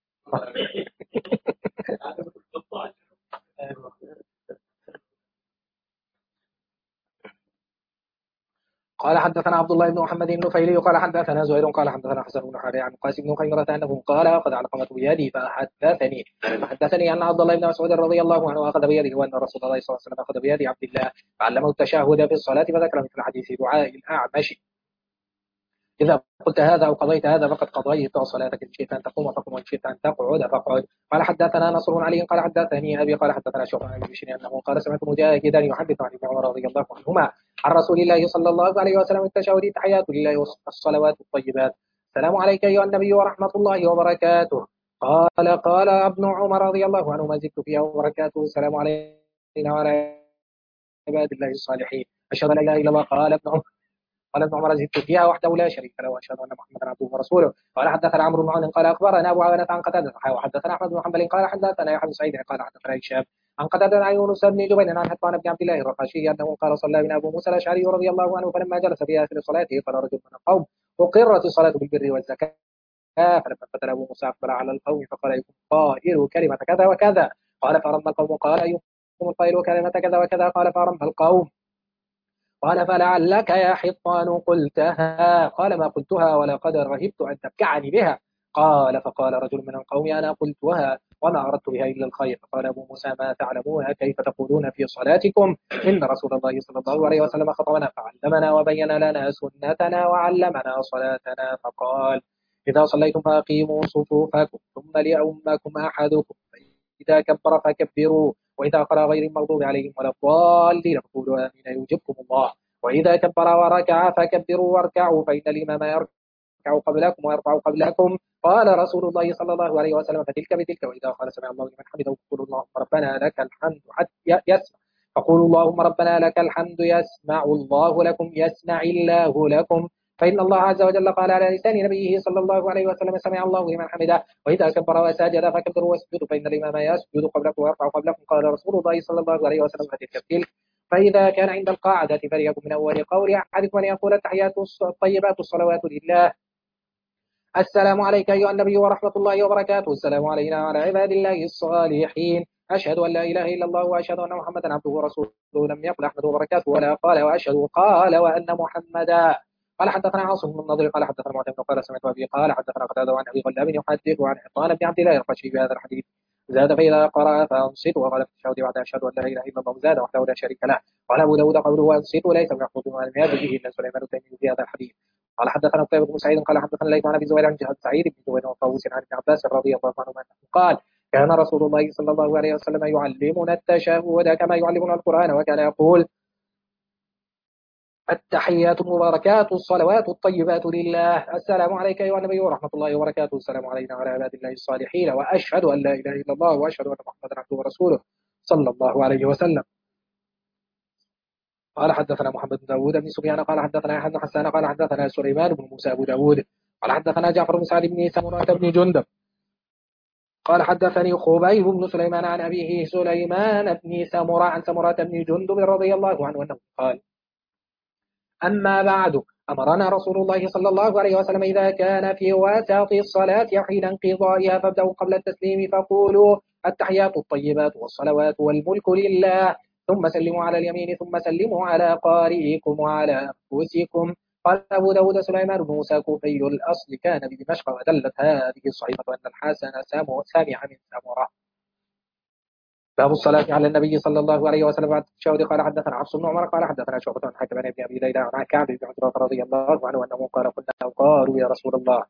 قال حدثنا عبد الله بن محمد النفيلي قال حدثنا زهير قال حدثنا حسن بن حري عن قاسم بن خيمرة أنه قال أخذ علقمة بيدي فحدثني فحدثني أن عبد الله بن مسعود رضي الله عنه أخذ بيده وأن رسول الله صلى الله عليه وسلم أخذ بيد عبد الله فعلمه التشهد في الصلاة فذكر مثل حديث دعاء الأعمش إذا قلت هذا أو قضيت هذا فقد قضيت صلاتك إن شئت أن تقوم فقم وإن شئت أن تقعد فاقعد. قال حدثنا نصر بن علي قال حدثني أبي قال حدثنا شعبة عن بشير أنه قال سمعت مجاهدا يحدث عن ابن عمر رضي الله عنهما عن رسول الله صلى الله عليه وسلم التشهد تحيات لله والصلوات الطيبات السلام عليك أيها النبي ورحمة الله وبركاته. قال قال ابن عمر رضي الله عنه ما زدت فيها وبركاته السلام علينا وعلى عباد الله الصالحين أشهد أن لا إله إلا الله. قال ابن عمر قال ابن عمر زدت فيها وحده لا شريك له واشهد ان محمدا عبده ورسوله. قال حدثنا عمرو بن عون قال اخبرنا ابو عوانة عن قتادة وحدثنا احمد بن حنبل قال حدثنا يحيى بن سعيد قال حدثنا هشام عن قتادة عن يونس بن جبير عن حطان بن عبد الله الرقاشي انه قال صلى بنا ابو موسى الاشعري رضي الله عنه فلما جلس في اخر صلاته قال رجل من القوم اقرت الصلاه بالبر والزكاه فلما فتن ابو موسى اقبل على القوم فقال ايكم قائل كلمه كذا وكذا قال فرمى القوم قال ايكم القائل كلمه كذا وكذا قال فرمى القوم قال فلعلك يا حطان قلتها قال ما قلتها ولقد رهبت أن تبكعني بها. قال فقال رجل من القوم أنا قلتها وما أردت بها إلا الخير. قال أبو موسى ما تعلمون كيف تقولون في صلاتكم إن رسول الله صلى الله عليه وسلم خطبنا فعلمنا وبين لنا سنتنا وعلمنا صلاتنا فقال إذا صليتم فأقيموا صفوفكم ثم ليؤمكم أحدكم فإذا كبر فكبروا وإذا قرأ غير المغضوب عليهم ولا الضالين فقولوا آمين يجبكم الله وإذا كبر وركع فكبروا واركعوا فإن الإمام يركع قبلكم ويرفع قبلكم. قال رسول الله صلى الله عليه وسلم فتلك بتلك وإذا قال سمع الله لمن حمده فقولوا اللهم ربنا لك الحمد حتى يسمع فقولوا اللهم ربنا لك الحمد يسمع الله لكم يسمع الله لكم فإن الله عز وجل قال على لسان نبيه صلى الله عليه وسلم سمع الله لمن حمده وإذا كبر وسجد فكبروا واسجدوا فإن الإمام يسجد قبلكم ويرفع قبلكم. قال رسول الله صلى الله عليه وسلم فتلك بتلك فإذا كان عند القاعدة فليكن من أول قول أحدكم أن يقول التحيات الطيبات الصلوات لله السلام عليك أيها النبي ورحمة الله وبركاته السلام علينا وعلى عباد الله الصالحين أشهد أن لا إله إلا الله وأشهد أن محمدا عبده ورسوله لم يقل أحمد وبركاته ولا قال وأشهد قال وأن محمدا. قال حدثنا عاصم بن النضر قال حدثنا معتمد قال سمعت أبي قال حدثنا قتادة عن أبي غلاب يحدث عن حطان بن عبد الله القشري بهذا الحديث زاد فإذا قرأ فأنصت وقال في التشهد بعد أشهد أن لا إله إلا الله زاد وحده لا شريك له. قال أبو داود قوله وأنصت ليس محفوظ عن هذا به إلا سليمان التيمي في هذا الحديث. قال حدثنا قتيبة بن سعيد قال حدثنا ليث عن أبي زهير عن جهة سعيد بن زهير وطاووس عن ابن عباس رضي الله عنهما قال كان رسول الله صلى الله عليه وسلم يعلمنا التشهد كما يعلمنا القرآن وكان يقول التحيات المباركات الصلوات الطيبات لله السلام عليك أيها النبي ورحمة الله وبركاته السلام علينا وعلى عباد الله الصالحين وأشهد أن لا إله إلا الله وأشهد أن محمدا عبده ورسوله صلى الله عليه وسلم. قال حدثنا محمد بن داود بن سفيان قال حدثنا يحيى بن حسان قال حدثنا سليمان بن موسى أبو داود قال حدثنا جعفر بن سعد بن سمرة بن جندب قال حدثني خبيب بن سليمان عن أبيه سليمان بن سمرة عن سمرة بن جندب رضي الله عنه أنه قال أما بعد أمرنا رسول الله صلى الله عليه وسلم إذا كان في وسط الصلاة حين انقضائها فابدأوا قبل التسليم فقولوا التحيات الطيبات والصلوات والملك لله ثم سلموا على اليمين ثم سلموا على قارئكم وعلى أنفسكم. قال أبو داود سليمان بن موسى كوفي الأصل كان بدمشق ودلت هذه الصحيفة أن الحسن سامع من سامرة. باب الصلاة على النبي صلى الله عليه وسلم بعد التشهد. قال حدثنا حفص بن عمر قال حدثنا شعبة عن حكم بن أبي ليلى عن كعب بن عجرة رضي الله عنه أنه قال قلنا قالوا يا رسول الله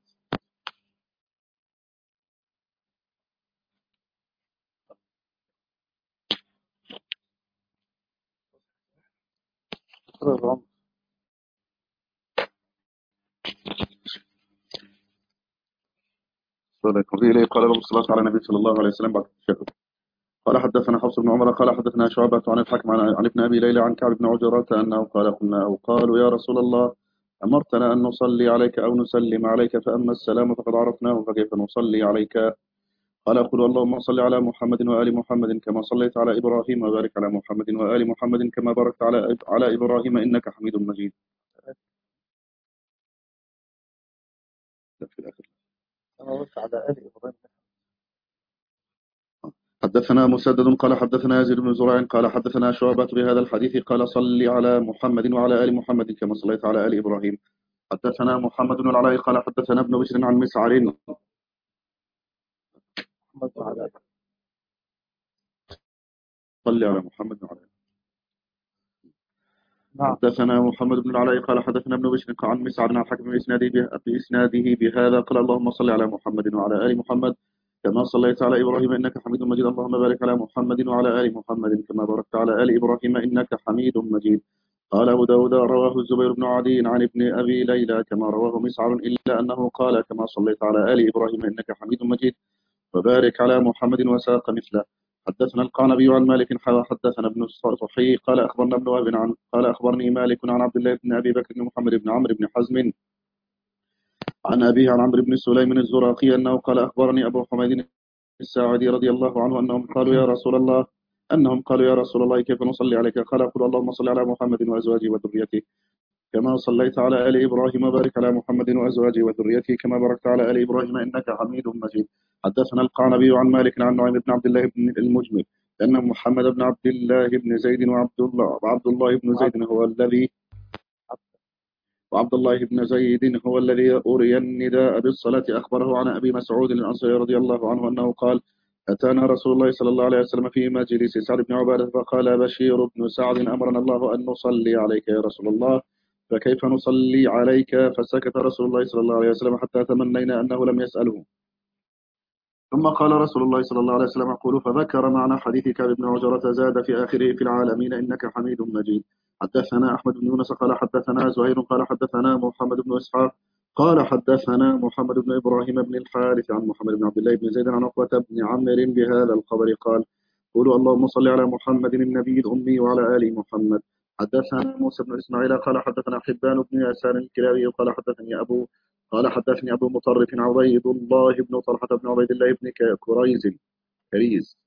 إليه قال له الصلاة على النبي صلى الله عليه وسلم بعد التشهد. قال حدثنا حفص بن عمر قال حدثنا شعبة عن الحكم عن, عن ابن أبي ليلى عن كعب بن عجرة أنه قال قلنا أو قالوا يا رسول الله أمرتنا أن نصلي عليك أو نسلم عليك فأما السلام فقد عرفناه فكيف نصلي عليك؟ قال أقول اللهم صل على محمد وآل محمد كما صليت على إبراهيم وبارك على محمد وآل محمد كما باركت على على إبراهيم إنك حميد مجيد. في الآخر حدثنا مسدد قال حدثنا يزيد بن زرع قال حدثنا شعبة بهذا الحديث قال صل على محمد وعلى آل محمد كما صليت على آل إبراهيم. حدثنا محمد بن العلاء قال حدثنا ابن بشر عن مسعر صل على محمد وعلى آل. حدثنا محمد بن العلاء قال حدثنا ابن بشر عن مسعر عن حكم بإسناده بإسناده بهذا قال اللهم صل على محمد وعلى آل محمد كما صليت على إبراهيم إنك حميد مجيد اللهم بارك على محمد وعلى آل محمد كما باركت على آل إبراهيم إنك حميد مجيد. قال أبو داود رواه الزبير بن عدي عن ابن أبي ليلى كما رواه مسعر إلا أنه قال كما صليت على آل إبراهيم إنك حميد مجيد وبارك على محمد وساق مثله. حدثنا القعنبي عن مالك حدثنا ابن الصرحي قال أخبرنا ابن وهب عن قال أخبرني مالك عن عبد الله بن أبي بكر بن محمد بن عمرو بن حزم عن أبيه عن عمرو بن سليم الزراقي أنه قال أخبرني أبو حميد الساعدي رضي الله عنه أنهم قالوا يا رسول الله أنهم قالوا يا رسول الله كيف نصلي عليك؟ قال قل اللهم صل على محمد وأزواجه وذريته كما صليت على آل إبراهيم وبارك على محمد وأزواجه وذريته كما باركت على آل إبراهيم إنك حميد مجيد. حدثنا القعنبي عن مالك عن نعيم بن عبد الله بن المجمل أن محمد بن عبد الله بن زيد وعبد الله وعبد الله بن زيد هو الذي وعبد الله بن زيد هو الذي أري النداء بالصلاة أخبره عن أبي مسعود الأنصاري رضي الله عنه أنه قال أتانا رسول الله صلى الله عليه وسلم في مجلس سعد بن عبادة فقال بشير بن سعد أمرنا الله أن نصلي عليك يا رسول الله فكيف نصلي عليك؟ فسكت رسول الله صلى الله عليه وسلم حتى تمنينا أنه لم يسأله. ثم قال رسول الله صلى الله عليه وسلم أقول فذكر معنى حديث كعب بن عجرة زاد في آخره في العالمين إنك حميد مجيد. حدثنا أحمد بن يونس قال حدثنا زهير قال حدثنا محمد بن إسحاق قال حدثنا محمد بن إبراهيم بن الحارث عن محمد بن عبد الله بن زيد عن عقبة بن عمرو بهذا الخبر قال قولوا اللهم صل على محمد النبي الأمي وعلى آل محمد. حدثنا موسى بن إسماعيل قال حدثنا حبان بن يسار الكلاوي قال حدثني أبو قال حدثني أبو مطرف عبيد الله بن طلحة بن عبيد الله بن كريز كريز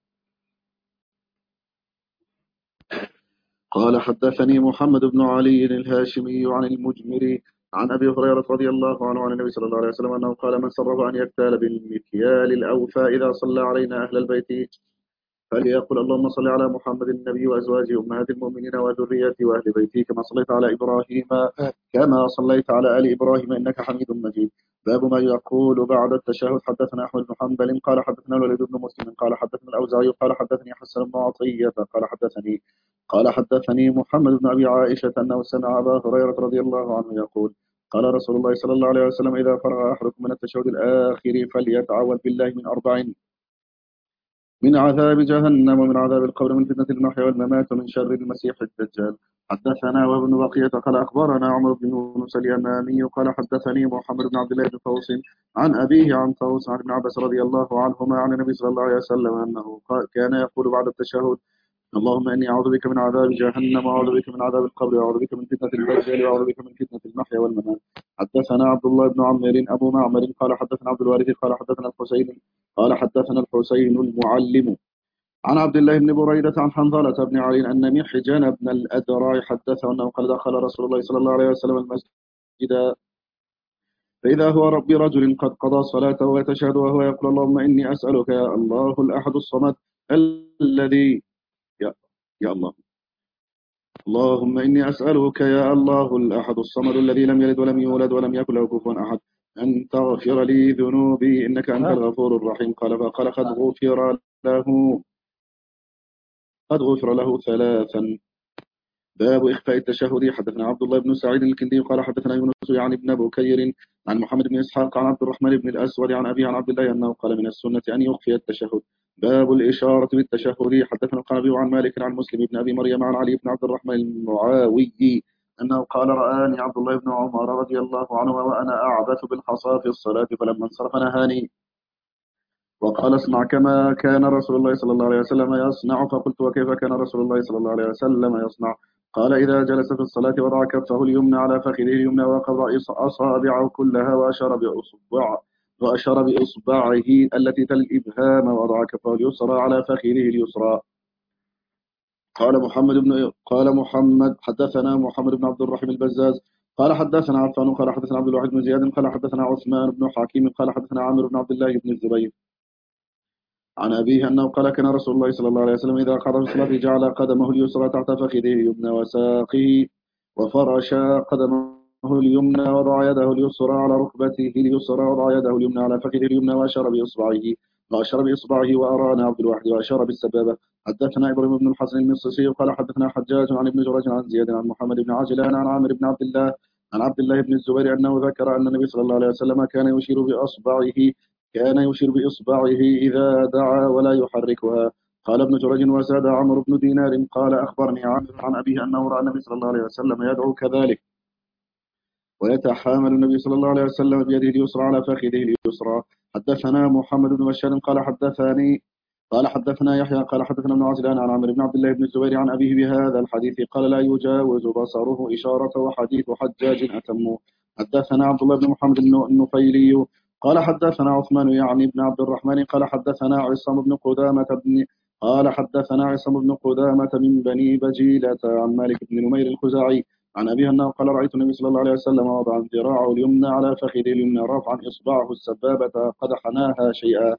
قال حدثني محمد بن علي الهاشمي عن المجمري عن أبي هريرة رضي الله عنه عن النبي صلى الله عليه وسلم أنه قال من سره أن يكتال بالمكيال الأوفى إذا صلى علينا أهل البيت فليقل اللهم صل على محمد النبي وأزواجه أمهات المؤمنين وذريته وأهل بيته كما صليت على إبراهيم كما صليت على آل إبراهيم إنك حميد مجيد. باب ما يقول بعد التشهد. حدثنا أحمد بن حنبل قال حدثنا الوليد بن مسلم قال حدثنا الأوزاعي قال حدثني حسن بن عطية قال حدثني قال حدثني محمد بن أبي عائشة أنه سمع أبا هريرة رضي الله عنه يقول قال رسول الله صلى الله عليه وسلم إذا فرغ أحدكم من التشهد الآخر فليتعوذ بالله من أربع من عذاب جهنم ومن عذاب القبر من فتنة المحيا والممات ومن شر المسيح الدجال. حدثنا وابن بقية قال أخبرنا عمر بن يونس اليمامي قال حدثني محمد بن عبد الله بن طوس عن أبيه عن طوس عن ابن عباس رضي الله عنهما عن النبي صلى الله عليه وسلم أنه كان يقول بعد التشهد اللهم إني أعوذ بك من عذاب جهنم وأعوذ بك من عذاب القبر وأعوذ بك من فتنة الدجال وأعوذ بك من فتنة المحيا والممات. حدثنا عبد الله بن عمرو أبو معمر قال حدثنا عبد الوارث قال حدثنا الحسين قال حدثنا الحسين المعلم عن عبد الله بن بريدة عن حنظلة بن علي أن محجن بن الأدراع حدثه أنه قال دخل رسول الله صلى الله عليه وسلم المسجد فإذا هو رب رجل قد قضى صلاته ويتشهد وهو يقول اللهم إني أسألك يا الله الأحد الصمد الذي يا, يا الله اللهم إني أسألك يا الله الأحد الصمد الذي لم يلد ولم يولد ولم يكن له كفوا أحد أن تغفر لي ذنوبي إنك أنت الغفور الرحيم. قال فقال قد غفر له قد غفر له ثلاثا. باب إخفاء التشهد. حدثنا عبد الله بن سعيد الكندي قال حدثنا يونس يعني ابن بكير عن محمد بن إسحاق عن عبد الرحمن بن الأسود عن أبي عن عبد الله أنه قال من السنة أن يخفي التشهد. باب الإشارة بالتشهد. حدثنا القنبي عن مالك عن مسلم بن أبي مريم عن علي بن عبد الرحمن المعاوي أنه قال رآني عبد الله بن عمر رضي الله عنهما وأنا أعبث بالحصى في الصلاة فلما انصرف نهاني وقال اصنع كما كان رسول الله صلى الله عليه وسلم يصنع. فقلت وكيف كان رسول الله صلى الله عليه وسلم يصنع؟ قال إذا جلس في الصلاة وضع كفه اليمنى على فخذه اليمنى وقضى أصابعه كلها وأشار بأصبع وأشار بإصبعه التي تلي الإبهام ووضع كفه اليسرى على فخذه اليسرى. قال محمد بن قال محمد حدثنا محمد بن عبد الرحيم البزاز قال حدثنا عفان قال حدثنا عبد الواحد بن زياد قال حدثنا عثمان بن حكيم قال حدثنا عامر بن عبد الله بن الزبير عن أبيه أنه قال كان رسول الله صلى الله عليه وسلم إذا قضى في الصلاة جعل قدمه اليسرى تحت فخذه اليمنى وساقه وفرش قدمه اليمنى وضع يده اليسرى على ركبته اليسرى وضع يده اليمنى على فخذه اليمنى وأشار بإصبعه وأشار بإصبعه وأرانا عبد الواحد وأشار بالسبابة. حدثنا إبراهيم بن الحسن المصري قال حدثنا حجاج عن ابن جريج عن زياد عن محمد بن عجلان عن عامر بن عبد الله عن عبد الله بن الزبير أنه ذكر أن النبي صلى الله عليه وسلم كان يشير بأصبعه كان يشير بإصبعه إذا دعا ولا يحركها. قال ابن جريج وزاد عمرو بن دينار قال أخبرني عامر عن أبيه أنه رأى النبي صلى الله عليه وسلم يدعو كذلك ويتحامل النبي صلى الله عليه وسلم بيده اليسرى على فخذه اليسرى. حدثنا محمد بن بشار قال حدثني قال حدثنا يحيى قال حدثنا ابن عجلان عن عمرو بن عبد الله بن الزبير عن أبيه بهذا الحديث قال لا يجاوز بصره إشارة وحديث حجاج أتم. حدثنا عبد الله بن محمد النفيلي قال حدثنا عثمان يعني بن عبد الرحمن قال حدثنا عصام بن قدامة بن قال حدثنا عصام بن قدامة من بني بجيلة عن مالك بن نمير الخزاعي عن أبيه أنه قال رأيت النبي صلى الله عليه وسلم وضع ذراعه اليمنى على فخذه اليمنى رافعا إصبعه السبابة قد حناها شيئا.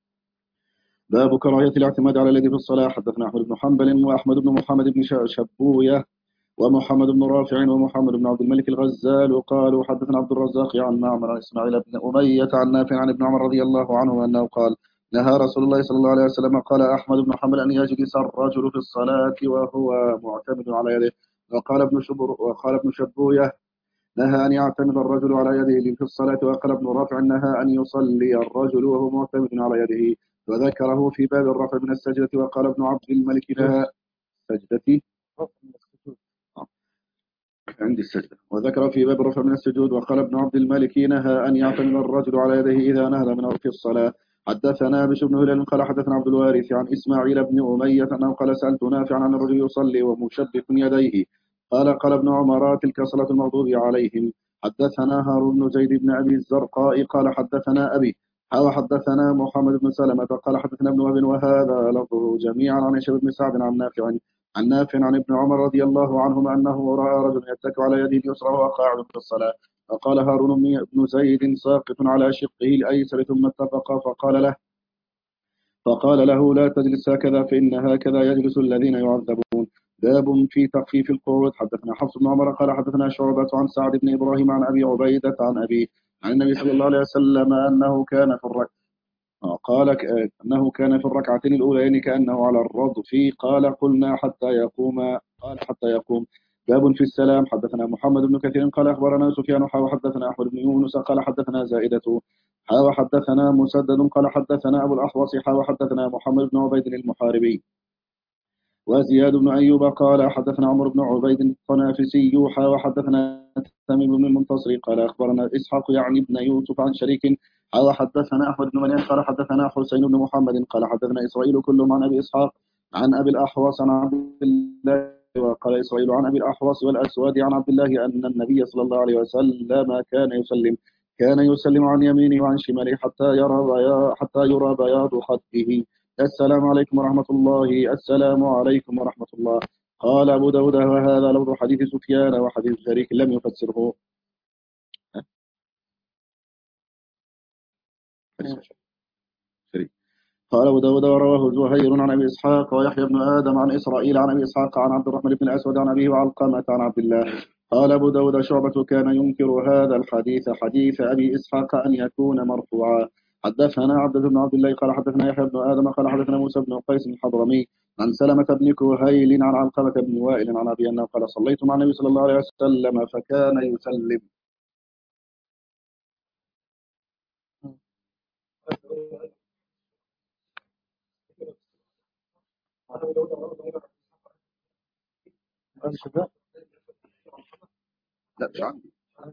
باب كراهية الاعتماد على الذي في الصلاة. حدثنا أحمد بن حنبل وأحمد بن محمد بن شبوية ومحمد بن رافع ومحمد بن عبد الملك الغزال قالوا حدثنا عبد الرزاق عن معمر عن إسماعيل بن أمية عن نافع عن ابن عمر رضي الله عنه أنه قال نهى رسول الله صلى الله عليه وسلم. قال أحمد بن حنبل أن يجلس الرجل في الصلاة وهو معتمد على يده. وقال ابن شبر وقال ابن شبوية نهى أن يعتمد الرجل على يده في الصلاة. وقال ابن رافع نهى أن يصلي الرجل وهو معتمد على يده وذكره في باب الرفع من السجدة. وقال ابن عبد الملك نهى سجدتي عند السجدة وذكر في باب الرفع من السجود. وقال ابن عبد الملك نهى أن يعتمد الرجل على يده إذا نهض من في الصلاة. حدثنا بشر بن هلال قال حدثنا عبد الوارث عن إسماعيل بن أمية أنه قال سألت نافعا عن الرجل يصلي ومشبك يديه قال قال ابن عمر تلك صلاة المغضوب عليهم. حدثنا هارون بن زيد بن أبي الزرقاء قال حدثنا أبي أو حدثنا محمد بن سلمة قال حدثنا ابن وهب وهذا لفظه جميعا عن هشام بن سعد عن نافع عن نافع عن ابن عمر رضي الله عنهما أنه رأى رجل يتكئ على يده اليسرى وهو قاعد في الصلاة. فقال هارون بن زيد ساقط على شقه الأيسر ثم اتفق فقال له فقال له لا تجلس هكذا فإن هكذا يجلس الذين يعذبون. باب في تخفيف القعود. حدثنا حفص بن عمر قال حدثنا شعبة عن سعد بن إبراهيم عن أبي عبيدة عن أبي عن النبي صلى الله عليه وسلم أنه كان في الركعة قال أنه كان في الركعتين الأولين كأنه على الرضف قال قلنا حتى يقوم قال حتى يقوم. باب في السلام. حدثنا محمد بن كثير قال أخبرنا سفيان حاو حدثنا أحمد بن يونس قال حدثنا زائدة حاو حدثنا مسدد قال حدثنا أبو الأحوص حاو حدثنا محمد بن عبيد المحاربي وزياد بن أيوب قال حدثنا عمر بن عبيد الطنافسي حاو حدثنا تميم بن المنتصر قال أخبرنا إسحاق يعني بن يوسف عن شريك حاو حدثنا أحمد بن مريم قال حدثنا حسين بن محمد قال حدثنا إسرائيل كلهم عن أبي إسحاق عن أبي الأحوص عن عبد الله وقال إسرائيل عن أبي الأحوص والأسود عن عبد الله أن النبي صلى الله عليه وسلم كان يسلم كان يسلم عن يمينه وعن شماله حتى يرى بياض حتى يرى بياض خده. السلام عليكم ورحمة الله. السلام عليكم ورحمة الله. قال أبو داود وهذا لفظ حديث سفيان وحديث شريك لم يفسره. شريك. قال أبو داود ورواه زهير عن أبي إسحاق ويحيى بن آدم عن إسرائيل عن أبي إسحاق عن عبد الرحمن بن الأسود عن أبيه وعلقمة عن عبد الله. قال أبو داود شعبة كان ينكر هذا الحديث حديث أبي إسحاق أن يكون مرفوعا. حدثنا عبد بن عبد الله قال حدثنا يحيى بن آدم قال حدثنا موسى بن قيس الحضرمي عن سلمة بن كهيل عن علقمة بن وائل عن أبي أنه قال صليت مع النبي صلى الله عليه وسلم فكان يسلم. لا مش عندي.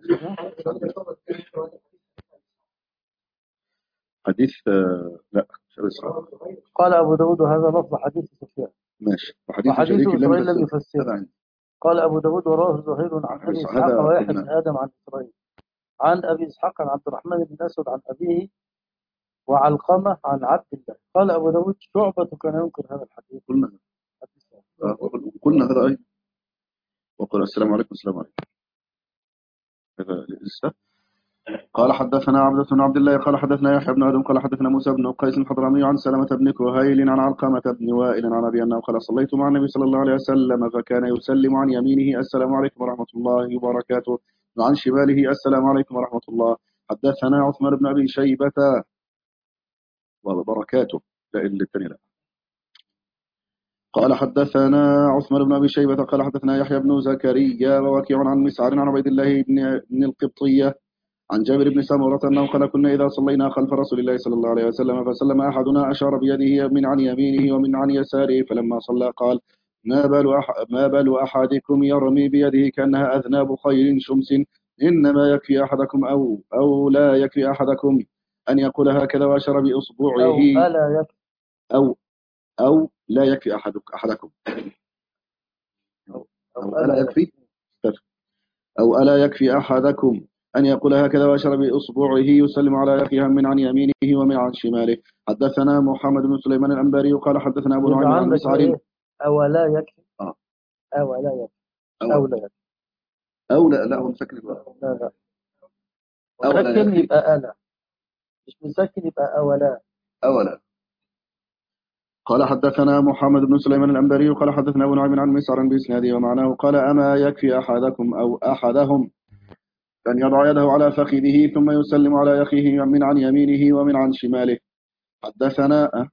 حديث لا مش إسحاق. قال أبو داود هذا لفظ حديث سفيان. ماشي. وحديث وحديث شريك إسرائيل لم لم يفسره. يفسره. قال أبو داود وراه زهير عن أبي إسحاق ويحيى بن آدم عن إسرائيل عن أبي إسحاق عن عبد الرحمن بن أسود عن أبيه وعلقمة عن عبد الله. قال أبو داود شعبة كان ينكر هذا الحديث. قلنا قلنا هذا أي وقال السلام عليكم السلام عليكم. هذا لسه. قال حدثنا عبد بن عبد الله قال حدثنا يحيى بن آدم قال حدثنا موسى بن قيس الحضرمي عن سلمة بن كهيل عن علقمة بن وائل عن أبي أنه قال صليت مع النبي صلى الله عليه وسلم فكان يسلم عن يمينه السلام عليكم ورحمة الله وبركاته وعن شماله السلام عليكم ورحمة الله. حدثنا عثمان بن أبي شيبة وبركاته لا اللي الثاني لا. قال حدثنا عثمان بن أبي شيبة قال حدثنا يحيى بن زكريا ووكيع عن مسعر عن عبيد الله بن, بن القبطية عن جابر بن سمرة أنه قال كنا إذا صلينا خلف رسول الله صلى الله عليه وسلم فسلم أحدنا أشار بيده من عن يمينه ومن عن يساره فلما صلى قال ما بال, أح ما بال أحدكم يرمي بيده كأنها أذناب خيل شمس إنما يكفي أحدكم أو, أو لا يكفي أحدكم أن يقول هكذا وأشار بإصبعه أو ألا يكفي أو, أو لا يكفي أحدك أحدكم أو, أو ألا يكفي أو ألا يكفي أحدكم أن يقول هكذا وأشار بإصبعه يسلم على أخيه من عن يمينه ومن عن شماله. حدثنا محمد بن سليمان الأنباري قال حدثنا أبو نعيم عن مسعر أو لا يكفي آه. أو لا يكفي أو, أو لا يكفي أو لا لا هو مسكن لا لا أو لا مسكن يبقى ألا مش مسكن يبقى أو لا أو لا. قال حدثنا محمد بن سليمان الأنباري قال حدثنا أبو نعيم عن مسعر بإسناده ومعناه قال أما يكفي أحدكم أو أحدهم أن يضع يده على فخذه ثم يسلم على أخيه من عن يمينه ومن عن شماله. حدثنا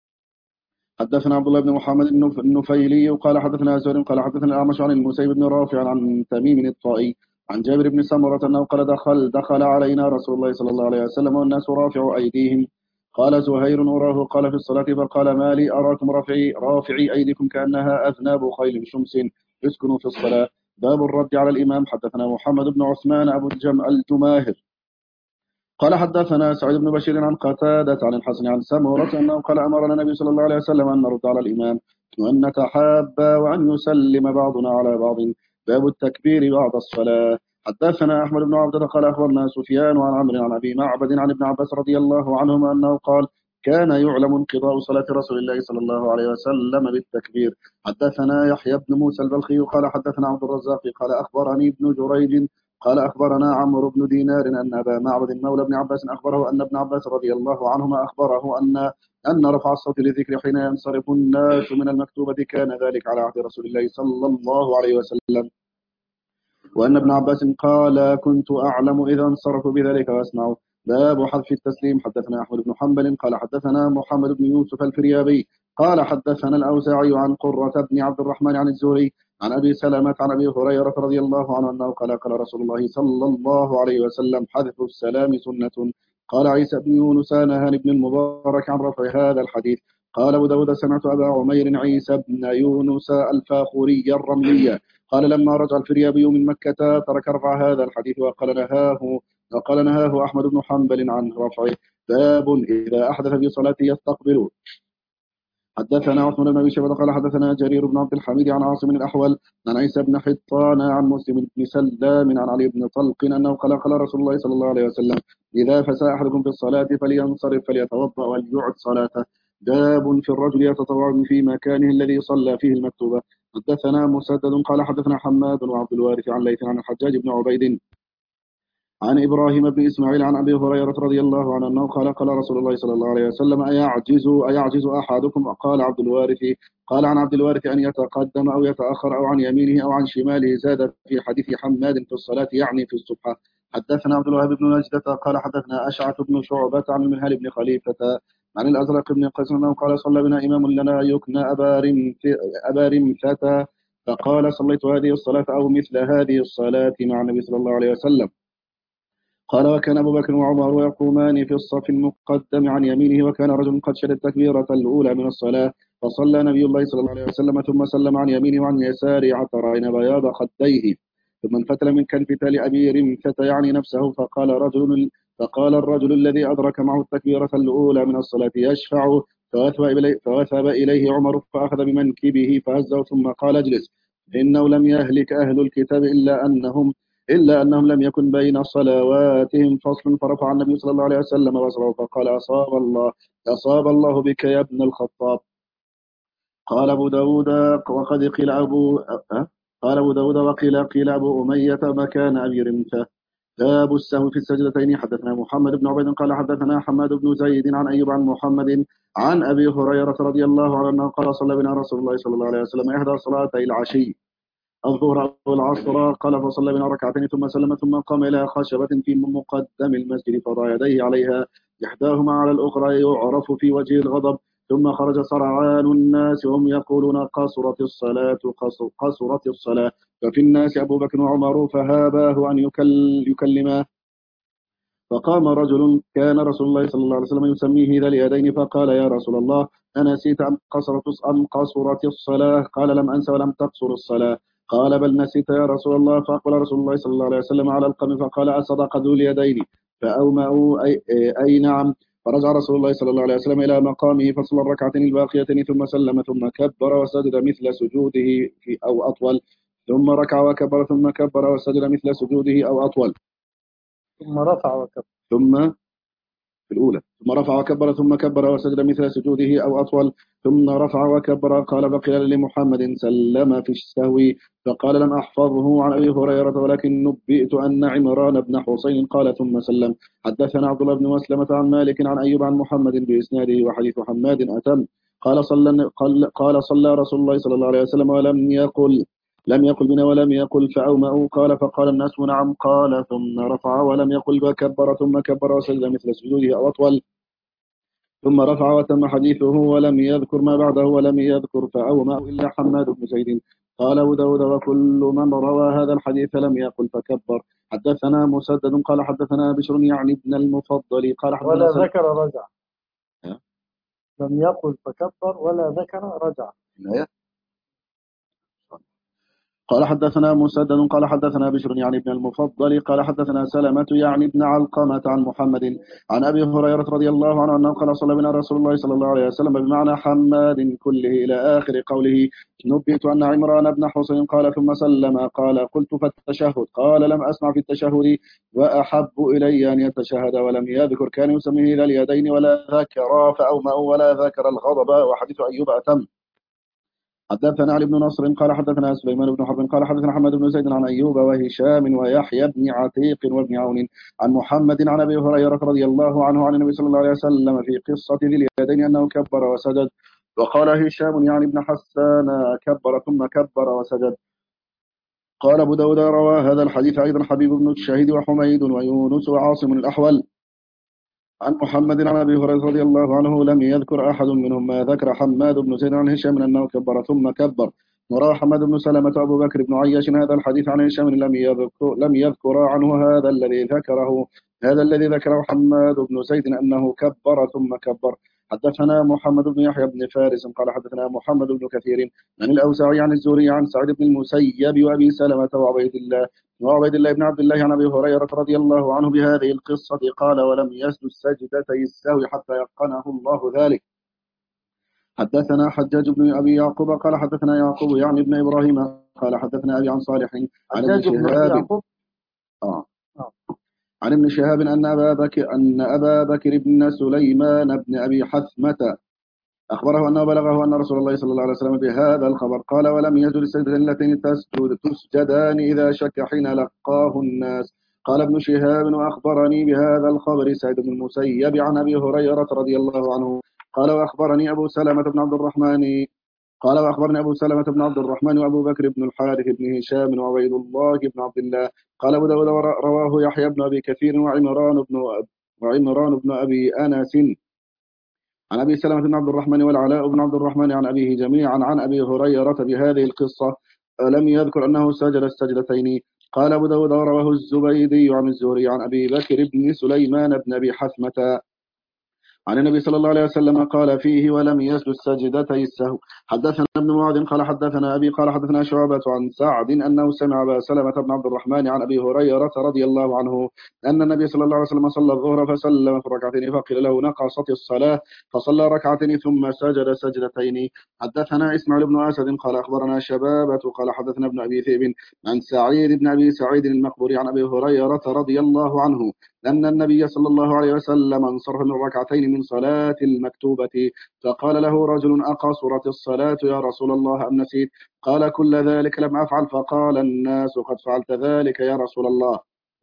حدثنا عبد الله بن محمد النفيلي قال حدثنا زهير قال حدثنا الأعمش عن المسيب بن رافع عن تميم الطائي عن جابر بن سمرة أنه قال دخل دخل علينا رسول الله صلى الله عليه وسلم والناس رافع أيديهم. قال زهير أراه قال في الصلاة فقال ما لي أراكم رافعي رافعي أيديكم كأنها أذناب خيل شمس اسكنوا في الصلاة. باب الرد على الإمام. حدثنا محمد بن عثمان أبو الجم الجماهر قال حدثنا سعيد بن بشير عن قتادة عن الحسن عن سمرة أنه قال أمرنا النبي صلى الله عليه وسلم أن نرد على الإمام وأن نتحاب وأن يسلم بعضنا على بعض. باب التكبير بعد الصلاة. حدثنا أحمد بن عبد قال أخبرنا سفيان عن عمرو عن أبي معبد عن ابن عباس رضي الله عنهما أنه قال كان يعلم انقضاء صلاة رسول الله صلى الله عليه وسلم بالتكبير. حدثنا يحيى بن موسى البلخي قال حدثنا عبد الرزاق قال أخبرني ابن جريج قال أخبرنا عمرو بن دينار أن أبا معبد مولى ابن عباس أخبره أن ابن عباس رضي الله عنهما أخبره أن أن رفع الصوت للذكر حين ينصرف الناس من المكتوبة كان ذلك على عهد رسول الله صلى الله عليه وسلم وأن ابن عباس قال كنت أعلم إذا انصرفوا بذلك وأسمعوا. باب حذف التسليم. حدثنا أحمد بن حنبل قال حدثنا محمد بن يوسف الفريابي قال حدثنا الأوزاعي عن قرة بن عبد الرحمن عن الزهري عن أبي سلمة عن أبي هريرة رضي الله عنه أنه قال قال رسول الله صلى الله عليه وسلم حذف السلام سنة. قال عيسى بن يونس نهى بن المبارك عن رفع هذا الحديث. قال أبو داود سمعت أبا عمير عيسى بن يونس الفاخوري الرملي قال لما رجع الفريابي من مكة ترك رفع هذا الحديث وقال نهاه وقال نهاه أحمد بن حنبل عن رفعه. باب إذا أحدث في صلاته يستقبل. حدثنا عثمان بن أبي شيبة قال حدثنا جرير بن عبد الحميد عن عاصم الأحول عن عيسى بن حطان عن مسلم بن سلام عن علي بن طلق أنه قال قال رسول الله صلى الله عليه وسلم إذا فسى أحدكم في الصلاة فلينصرف فليتوضأ وليعد صلاته. باب في الرجل يتطوع في مكانه الذي صلى فيه المكتوبة. حدثنا مسدد قال حدثنا حماد وعبد الوارث عن ليث عن الحجاج بن عبيد عن إبراهيم بن إسماعيل عن أبي هريرة رضي الله عنه أنه قال قال رسول الله صلى الله عليه وسلم أيعجز أيعجز أحدكم قال عبد الوارث قال عن عبد الوارث أن يتقدم أو يتأخر أو عن يمينه أو عن شماله. زاد في حديث حماد في الصلاة يعني في الصبح. حدثنا عبد الوهاب بن نجدة قال حدثنا أشعث بن شعبة عن المنهل بن خليفة عن الأزرق بن قيس أنه قال صلى بنا إمام لنا يكنى أبا رمث- أبا رمثة فقال صليت هذه الصلاة أو مثل هذه الصلاة مع النبي صلى الله عليه وسلم. قال وكان أبو بكر وعمر يقومان في الصف المقدم عن يمينه وكان رجل قد شهد التكبيرة الأولى من الصلاة فصلى نبي الله صلى الله عليه وسلم ثم سلم عن يمينه وعن يساره حتى رأينا بياض خديه ثم انفتل من كنفتال أبي رمثة يعني نفسه فقال رجل فقال الرجل الذي أدرك معه التكبيرة الأولى من الصلاة يشفع فوثب إليه, فوثب إليه عمر فأخذ بمنكبه فهزه ثم قال اجلس إنه لم يهلك أهل الكتاب إلا أنهم إلا أنهم لم يكن بين صلواتهم فصل. فرفع النبي صلى الله عليه وسلم بصره فقال أصاب الله أصاب الله بك يا ابن الخطاب. قال أبو داود وقد قيل أبو أه؟ قال أبو داود وقيل قيل أبو أمية مكان أبي رمثة. باب السهو في السجدتين. حدثنا محمد بن عبيد قال حدثنا حماد بن زيد عن أيوب عن محمد عن أبي هريرة رضي الله عنه قال صلى بنا رسول الله صلى الله عليه وسلم إحدى صلاتي العشي الظهر والعصر قال فصلى بنا ركعتين ثم سلم ثم قام إلى خشبة في مقدم المسجد فضع يديه عليها إحداهما على الأخرى يعرف في وجه الغضب ثم خرج صرعان الناس وهم يقولون قصرت الصلاة قصر قصرت الصلاة ففي الناس أبو بكر وعمر فهاباه أن يكل يكلماه فقام رجل كان رسول الله صلى الله عليه وسلم يسميه ذا اليدين فقال يا رسول الله أنسيت أم قصرت أم قصرت الصلاة قال لم أنس ولم تقصر الصلاة قال بل نسيت يا رسول الله فأقبل رسول الله صلى الله عليه وسلم على القوم فقال أصدق ذو اليدين فأومأوا أي, أي نعم. فرجع رسول الله صلى الله عليه وسلم إلى مقامه فصلى الركعتين الباقيتين ثم سلم ثم كبر وسجد مثل سجوده في أو أطول ثم ركع وكبر ثم كبر وسجد مثل سجوده أو أطول ثم رفع وكبر ثم في الأولى ثم رفع وكبر ثم كبر وسجد مثل سجوده أو أطول ثم رفع وكبر. قال بقي لمحمد سلم في السهو فقال لم أحفظه عن أبي هريرة ولكن نبئت أن عمران بن حسين قال ثم سلم. حدثنا عبد الله بن مسلمة عن مالك عن أيوب عن محمد بإسناده وحديث حماد أتم. قال صلى قال, قال صلى رسول الله صلى الله عليه وسلم ولم يقل لم يقل بنا ولم يقل فأومأوا قال فقال الناس نعم قال ثم رفع ولم يقل وكبر ثم كبر وسجد مثل سجوده أو أطول ثم رفع وتم حديثه ولم يذكر ما بعده ولم يذكر فأومأوا إلا حماد بن زيد. قال أبو داود وكل من روى هذا الحديث لم يقل فكبر. حدثنا مسدد قال حدثنا بشر يعني ابن المفضل قال حدثنا ولا سلم. ذكر رجع أه؟ لم يقل فكبر ولا ذكر رجع. لا قال حدثنا مسدد قال حدثنا بشر يعني ابن المفضل قال حدثنا سلمة يعني ابن علقمة عن محمد عن أبي هريرة رضي الله عنه أنه قال صلى بنا رسول الله صلى الله عليه وسلم بمعنى حماد كله إلى آخر قوله نبئت أن عمران بن حسين قال ثم سلم قال قلت فالتشهد قال لم أسمع في التشهد وأحب إلي أن يتشهد ولم يذكر كان يسميه ذا اليدين ولا ذكر فأومأ ولا ذكر الغضب. وحديث أيوب أتم. حدثنا علي بن نصر قال حدثنا سليمان بن حرب قال حدثنا محمد بن زيد عن أيوب وهشام ويحيى بن عتيق وابن عون عن محمد عن أبي هريرة رضي الله عنه عن النبي صلى الله عليه وسلم في قصة ذي اليدين أنه كبر وسجد. وقال هشام يعني ابن حسان كبر ثم كبر وسجد. قال أبو داود روى هذا الحديث أيضا حبيب بن الشهيد وحميد ويونس وعاصم الأحول عن محمد عن أبي هريرة رضي الله عنه لم يذكر أحد منهم ما ذكر حماد بن زيد عن هشام أنه كبر ثم كبر. وروى حماد بن سلمة أبو بكر بن عياش هذا الحديث عن هشام لم يذكر لم يذكر عنه هذا الذي ذكره هذا الذي ذكره حماد بن زيد أنه كبر ثم كبر. حدثنا محمد بن يحيى بن فارس قال حدثنا محمد بن كثير عن الأوزاعي عن الزهري عن سعيد بن المسيب وأبي سلمة وعبيد الله وعبيد الله بن عبد الله عن أبي هريرة رضي الله عنه بهذه القصة قال ولم يسجد سجدتي السهو حتى يقنه الله ذلك. حدثنا حجاج بن أبي يعقوب قال حدثنا يعقوب يعني ابن إبراهيم قال حدثنا أبي عن صالح عن ابن حجاج بن أبي شهاب يعقوب. آه آه. عن ابن شهاب أن أبا بكر أن أبا بكر بن سليمان بن أبي حثمة أخبره أنه بلغه أن رسول الله صلى الله عليه وسلم بهذا الخبر قال ولم يزل السجدتين اللتين تسجد تسجدان إذا شك حين لقاه الناس. قال ابن شهاب وأخبرني بهذا الخبر سعيد بن المسيب عن أبي هريرة رضي الله عنه قال وأخبرني أبو سلمة بن عبد الرحمن قال وأخبرني أبو سلمة بن عبد الرحمن وأبو بكر بن الحارث بن هشام وعبيد الله بن عبد الله قال أبو داود رواه يحيى بن أبي كثير وعمران بن وعمران بن أبي أنس عن أبي سلمة بن عبد الرحمن والعلاء بن عبد الرحمن عن أبيه جميعا عن أبي هريرة بهذه القصة لم يذكر أنه سجد السجدتين. قال أبو داود رواه الزبيدي عن الزهري عن أبي بكر بن سليمان بن أبي حثمة عن النبي صلى الله عليه وسلم قال فيه ولم يسجد سجدتي السهو. حدثنا ابن معاذ قال حدثنا أبي قال حدثنا شعبة عن سعد أنه سمع أبا سلمة بن عبد الرحمن عن أبي هريرة رضي الله عنه أن النبي صلى الله عليه وسلم صلى الظهر فسلم في ركعتين فقيل له نقصت الصلاة فصلى ركعتين ثم سجد سجدتين. حدثنا إسماعيل بن أسد قال أخبرنا شبابة قال حدثنا ابن أبي ذئب عن سعيد بن أبي سعيد المقبوري عن أبي هريرة رضي الله عنه أن النبي صلى الله عليه وسلم انصرف من ركعتين من صلاة المكتوبة فقال له رجل أقصرت الصلاة يا رسول الله أم نسيت؟ قال كل ذلك لم أفعل. فقال الناس قد فعلت ذلك يا رسول الله.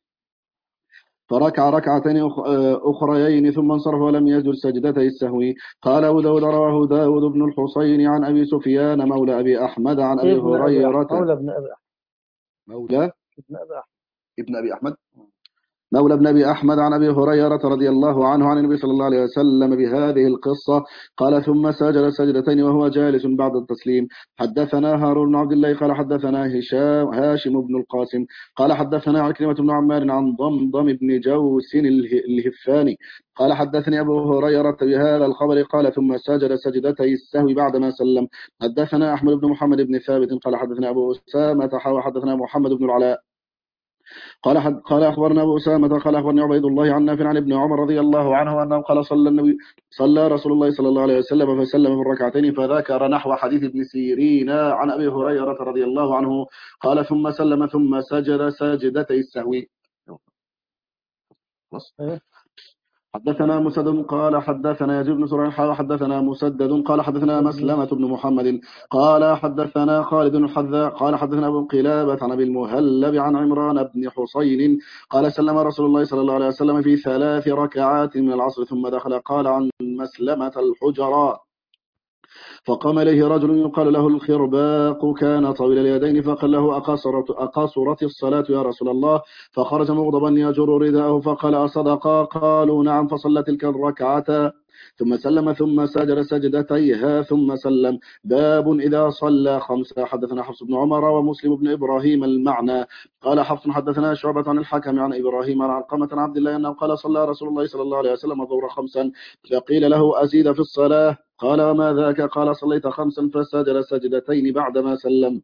فركع ركعتين أخريين ثم انصرف ولم يسجد سجدتي السهو. قال أبو داود رواه داود بن الحصين عن أبي سفيان مولى أبي أحمد عن أبي ابن أبي أحمد. هريرة مولى ابن أبي أحمد. مولى ابن أبي أحمد. ابن أبي أحمد مولى ابن أبي أحمد عن أبي هريرة رضي الله عنه عن النبي صلى الله عليه وسلم بهذه القصة قال ثم سجد سجدتين وهو جالس بعد التسليم. حدثنا هارون بن عبد الله قال حدثنا هشام هاشم بن القاسم قال حدثنا عكرمة بن عمار عن ضمضم بن جوس الهفاني قال حدثني أبو هريرة بهذا الخبر قال ثم سجد سجدتي السهو بعدما سلم. حدثنا أحمد بن محمد بن ثابت قال حدثنا أبو أسامة حدثنا محمد بن العلاء قال حد قال أخبرنا أبو أسامة قال أخبرني عبيد الله عن نافع عن ابن عمر رضي الله عنه أنه قال صلى النبي صلى رسول الله صلى الله عليه وسلم فسلم في الركعتين فذكر نحو حديث ابن سيرين عن أبي هريرة رضي الله عنه قال ثم سلم ثم سجد سجدتي السهو. حدثنا مسدد قال حدثنا يزيد بن سريح حدثنا مسدد قال حدثنا مسلمة بن محمد قال حدثنا خالد الحذاء قال حدثنا أبو قلابة عن أبي المهلب عن عمران بن حسين قال سلم رسول الله صلى الله عليه وسلم في ثلاث ركعات من العصر ثم دخل قال عن مسلمة الحجرات فقام إليه رجل يقال له الخرباق كان طويل اليدين فقال له أقصرت, أقصرت الصلاة يا رسول الله؟ فخرج مغضبا يجر رداءه فقال أصدقا؟ قالوا نعم. فصلى تلك الركعة ثم سلم ثم سجد سجدتيها ثم سلم. باب إذا صلى خمسة. حدثنا حفص بن عمر ومسلم بن إبراهيم المعنى قال حفص حدثنا شعبة عن الحكم عن إبراهيم عن علقمة عن عبد الله أنه قال صلى رسول الله صلى الله عليه وسلم الظهر خمسا فقيل له أزيد في الصلاة؟ قال وما ذاك؟ قال صليت خمسا فسجد سجدتين بعدما سلم.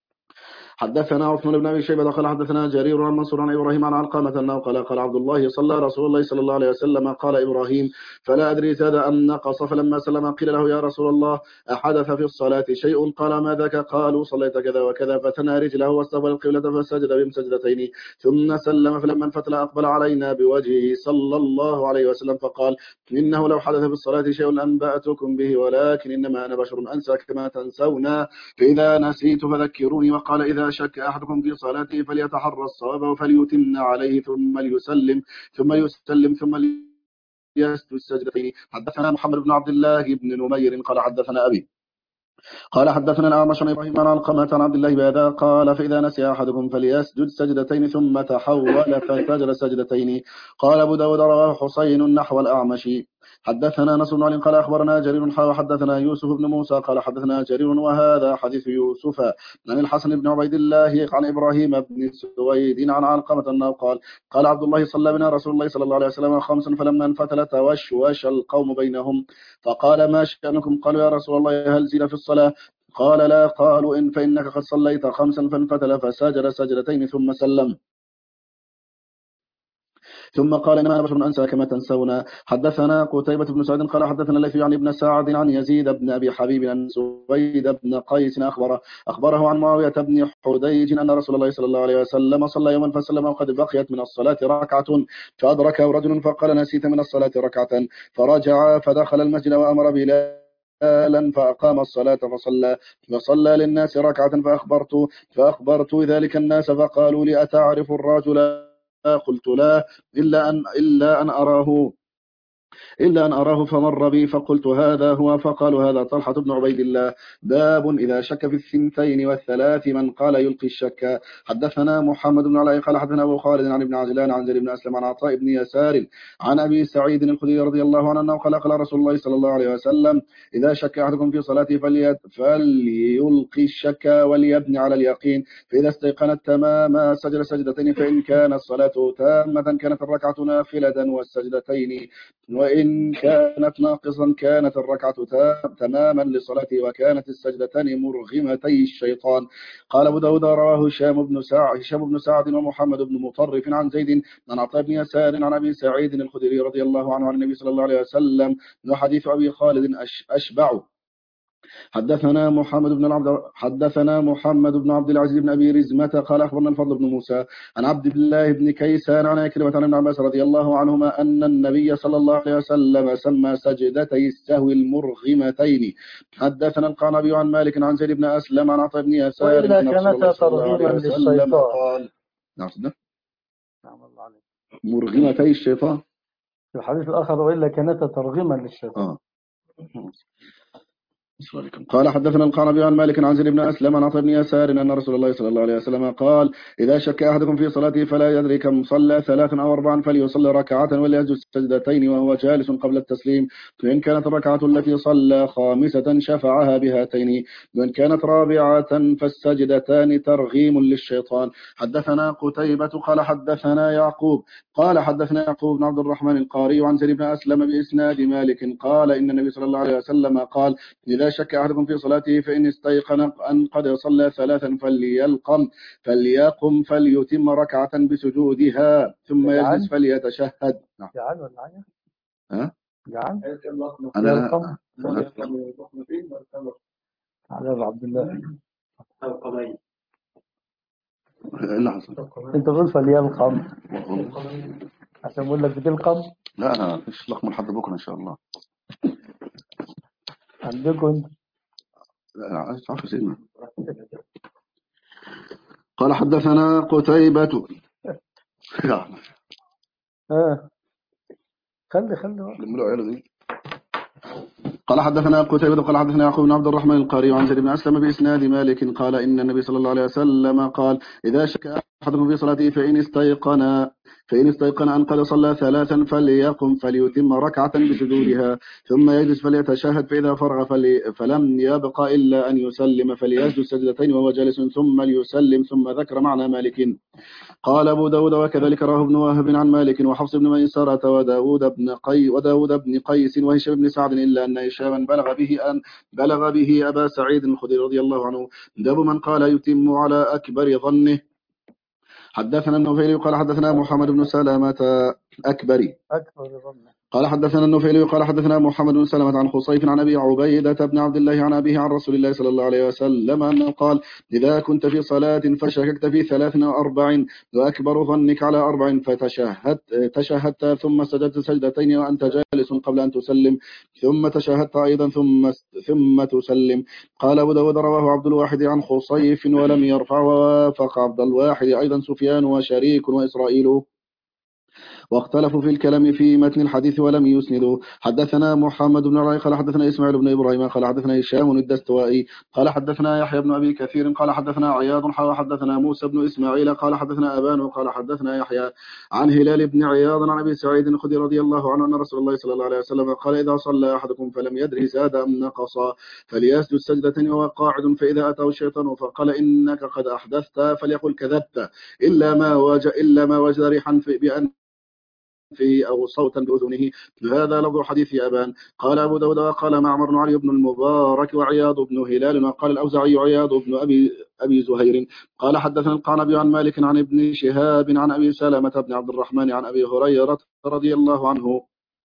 حدثنا عثمان بن ابي شيبه قال حدثنا جرير عن منصور عن ابراهيم عن علقمه انه قال قال عبد الله صلى رسول الله صلى الله عليه وسلم قال ابراهيم فلا ادري زاد ام نقص فلما سلم قيل له يا رسول الله احدث في الصلاه شيء؟ قال ما ذاك؟ قالوا صليت كذا وكذا فتنى رجله واستقبل القبله فسجد بسجدتين ثم سلم فلما انفتل اقبل علينا بوجهه صلى الله عليه وسلم فقال انه لو حدث في الصلاه شيء لانباتكم به ولكن انما انا بشر انسى كما تنسون فاذا نسيت فذكروني. وقال اذا شك أحدكم في صلاته فليتحرى الصواب وفليتم عليه ثم ليسلم ثم يسلم ثم ليسجد السجدتين. حدثنا محمد بن عبد الله بن نمير قال حدثنا أبي قال حدثنا الأعمش عن إبراهيم عن علقمة عن عبد الله بهذا قال فإذا نسي أحدكم فليسجد سجدتين ثم تحول فسجد سجدتين. قال أبو داود رواه حسين نحو الأعمش. حدثنا نصر بن علي قال أخبرنا جرير حا وحدثنا يوسف بن موسى قال حدثنا جرير وهذا حديث يوسف عن الحسن بن عبيد الله عن إبراهيم بن سويد عن علقمة أنه قال قال عبد الله صلى بنا رسول الله صلى الله عليه وسلم خمسا فلما انفتل توشوش القوم بينهم فقال ما شأنكم؟ قالوا يا رسول الله هل زيد في الصلاة؟ قال لا. قالوا إن فإنك قد صليت خمسا فانفتل فسجد سجدتين ثم سلم. ثم قال إنما أنا بشر أنسى كما تنسون. حدثنا قتيبة بن سعيد قال حدثنا الليث عن ابن سعد عن يزيد بن أبي حبيب أن سويد بن قيس أخبره أخبره عن معاوية بن حديج أن رسول الله صلى الله عليه وسلم صلى يوما فسلم وقد بقيت من الصلاة ركعة فأدركه رجل فقال نسيت من الصلاة ركعة، فرجع فدخل المسجد وأمر بلالا فأقام الصلاة فصلى فصلى للناس ركعة فأخبرت فأخبرت ذلك الناس فقالوا لي أتعرف الرجل؟ قلت لا إلا أن إلا أن أراه إلا أن أراه فمر بي فقلت هذا هو، فقالوا هذا طلحة بن عبيد الله. باب إذا شك في الثنتين والثلاث من قال يلقي الشك. حدثنا محمد بن علاء قال حدثنا أبو خالد عن ابن عجلان عن زيد بن أسلم عن عطاء بن يسار عن أبي سعيد الخدري رضي الله عنه أنه قال قال رسول الله صلى الله عليه وسلم إذا شك أحدكم في صلاته فليلقي الشك وليبني على اليقين، فإذا استيقنت تماما سجد سجدتين، فإن كانت الصلاة تامة كانت الركعة نافلة والسجدتين، وإن كانت ناقصا كانت الركعة تماما لصلاته وكانت السجدتان مرغمتي الشيطان. قال أبو داود رواه هشام بن سعد هشام بن سعد ومحمد بن مطرف عن زيد عن عطاء بن يسار عن أبي سعيد الخدري رضي الله عنه عن النبي صلى الله عليه وسلم، وحديث أبي خالد أشبع. حدثنا محمد بن العبد حدثنا محمد بن عبد العزيز بن ابي رزمة قال اخبرنا الفضل بن موسى عن عبد الله بن كيسان عن عكرمة عن ابن عباس رضي الله عنهما ان النبي صلى الله عليه وسلم سمى سجدتي السهو المرغمتين. حدثنا القعنبي عن مالك عن زيد بن اسلم عن عطاء بن يسار وإلا كانت ترغيما للشيطان. قال نعم نعم الله عليك. مرغمتي الشيطان في الحديث الآخر وإلا كانت ترغيما للشيطان. آه. قال حدثنا القعنبي عن مالك عن زيد بن أسلم عن عطاء بن يسار أن رسول الله صلى الله عليه وسلم قال إذا شك أحدكم في صلاته فلا يدري كم صلى ثلاثا أو أربعا فليصلي ركعة وليسجد سجدتين وهو جالس قبل التسليم، فإن كانت الركعة التي صلى خامسة شفعها بهاتين، وإن كانت رابعة فالسجدتان ترغيم للشيطان. حدثنا قتيبة قال حدثنا يعقوب قال حدثنا يعقوب بن عبد الرحمن القاري عن زيد بن أسلم بإسناد مالك قال إن النبي صلى الله عليه وسلم قال إذا شك أحدكم في صلاته فإن استيقن أن قد صلى ثلاثا فليلقم فليقم فليتم ركعة بسجودها ثم يجلس فليتشهد. جعان ولا عين؟ ها؟ جعان؟ أنا يلقم على عبد الله. إلا حصل. أنت تقول فليلقم عشان أقول لك بتلقم؟ لا أنا مفيش لقم لحد بكرة إن شاء الله. عندكم لا عايز تعرف سيدنا. قال حدثنا قتيبة اه خلي خلي قال حدثنا قتيبة قال حدثنا يعقوب بن عبد الرحمن القاري عن زيد بن أسلم بإسناد مالك قال إن النبي صلى الله عليه وسلم قال إذا شك أحدكم في صلاته فإن استيقن فإن استيقن أن قد صلى ثلاثا فليقم فليتم ركعة بسجودها ثم يجلس فليتشهد، فإذا فرغ فلي فلم يبق إلا أن يسلم فليسجد سجدتين وهو جالس ثم ليسلم، ثم ذكر معنى مالك. قال أبو داود وكذلك رواه ابن وهب عن مالك وحفص بن ميسرة وداود بن قي وداود بن قيس وهشام بن سعد إلا أن هشاما بلغ به أن بلغ به أبا سعيد الخدري رضي الله عنه. باب من قال يتم على أكبر ظنه. حدثنا النفيلي قال حدثنا محمد بن سلامة أكبري أكبر ظنه قال حدثنا النفيلي قال حدثنا محمد بن سلمة عن خصيف عن أبي عبيدة بن عبد الله عن أبيه عن رسول الله صلى الله عليه وسلم أنه قال إذا كنت في صلاة فشككت في ثلاث وأربع وأكبر ظنك على أربع فتشهدت تشهدت ثم سجدت سجدتين وأنت جالس قبل أن تسلم ثم تشهدت أيضا ثم ثم تسلم. قال أبو داود رواه عبد الواحد عن خصيف ولم يرفع، ووافق عبد الواحد أيضا سفيان وشريك وإسرائيل، واختلفوا في الكلام في متن الحديث ولم يسندوا. حدثنا محمد بن علاء قال حدثنا إسماعيل بن إبراهيم قال حدثنا هشام الدستوائي قال حدثنا يحيى بن أبي كثير قال حدثنا عياض قال حدثنا موسى بن إسماعيل قال حدثنا أبان قال حدثنا يحيى عن هلال بن عياض عن أبي سعيد الخدري رضي الله عنه أن رسول الله صلى الله عليه وسلم قال إذا صلى أحدكم فلم يدري زاد أم نقص فليسجد سجدتين وهو قاعد، فإذا أتاه الشيطان فقال إنك قد أحدثت فليقل كذبت إلا ما وجد إلا ما وجد ريحا بأن بأنفه أو صوتا بأذنه. هذا لفظ حديث أبان. قال أبو داود وقال معمر علي بن المبارك وعياض بن هلال وقال الأوزاعي عياض بن أبي أبي زهير قال حدثنا القعنبي عن مالك عن ابن شهاب عن أبي سلمة بن عبد الرحمن عن أبي هريرة رضي الله عنه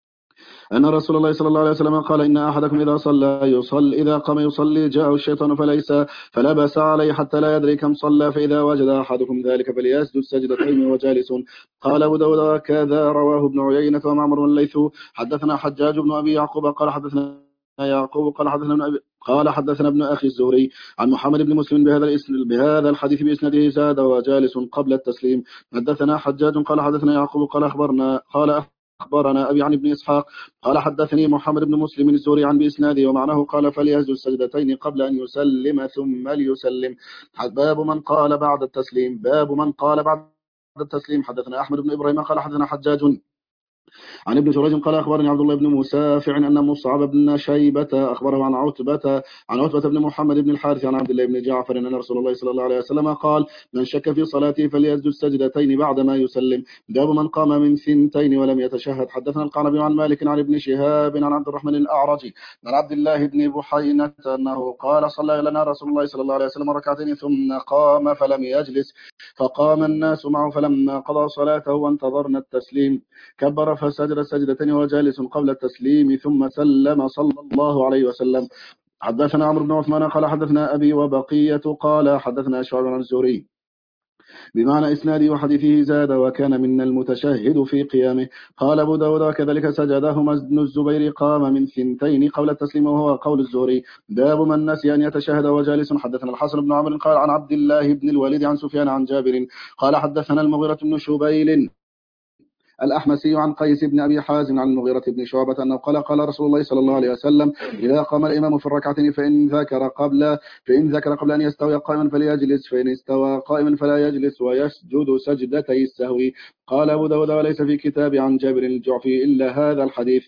أن رسول الله صلى الله عليه وسلم قال إن أحدكم إذا صلى يصلي إذا قام يصلي جاءه الشيطان فليس فلبس عليه حتى لا يدري كم صلى فإذا وجد أحدكم ذلك فليسجد سجدتين وجالس. قال أبو داود وكذا رواه ابن عيينة ومعمر والليث. حدثنا حجاج بن أبي يعقوب قال حدثنا يعقوب قال حدثنا ابن أبي قال حدثنا ابن أخي الزهري عن محمد بن مسلم بهذا الاسم بهذا الحديث بإسناده زاد وجالس قبل التسليم. حدثنا حجاج قال حدثنا يعقوب قال أخبرنا قال أخبرنا أبي عن ابن إسحاق قال حدثني محمد بن مسلم الزهري عن بإسناده ومعناه قال فليسجد سجدتين قبل أن يسلم ثم ليسلم. باب من قال بعد التسليم باب من قال بعد التسليم. حدثنا أحمد بن إبراهيم قال حدثنا حجاج عن ابن جريج قال أخبرني عبد الله بن مسافع أن مصعب بن شيبة أخبره عن عتبة عن عتبة بن محمد بن الحارث عن عبد الله بن جعفر أن رسول الله صلى الله عليه وسلم قال من شك في صلاته فليسجد سجدتين بعدما يسلم. باب من قام من ثنتين ولم يتشهد. حدثنا القعنبي عن مالك عن ابن شهاب عن عبد الرحمن الأعرج عن عبد الله بن بحينة أنه قال صلى لنا رسول الله صلى الله عليه وسلم ركعتين ثم قام فلم يجلس فقام الناس معه فلما قضى صلاته وانتظرنا التسليم كبر فسجد سجدتين وجالس قبل التسليم ثم سلم صلى الله عليه وسلم. حدثنا عمرو بن عثمان قال حدثنا أبي وبقية قال حدثنا شعبة عن الزهري بمعنى إسناده وحديثه زاد وكان من المتشهد في قيامه. قال أبو داود وكذلك سجدهما ابن الزبير قام من ثنتين قبل التسليم وهو قول الزهري. باب من نسي أن يتشهد وجالس. حدثنا الحسن بن عمرو قال عن عبد الله بن الوليد عن سفيان عن جابر قال حدثنا المغيرة بن شبيل الأحمسي عن قيس بن أبي حازم عن المغيرة بن شعبة أنه قال قال رسول الله صلى الله عليه وسلم إذا قام الإمام في الركعتين فإن ذكر قبل فإن ذكر قبل أن يستوي قائما فليجلس فإن استوى قائما فلا يجلس ويسجد سجدتي السهو. قال أبو داود وليس في كتاب عن جابر الجعفي إلا هذا الحديث.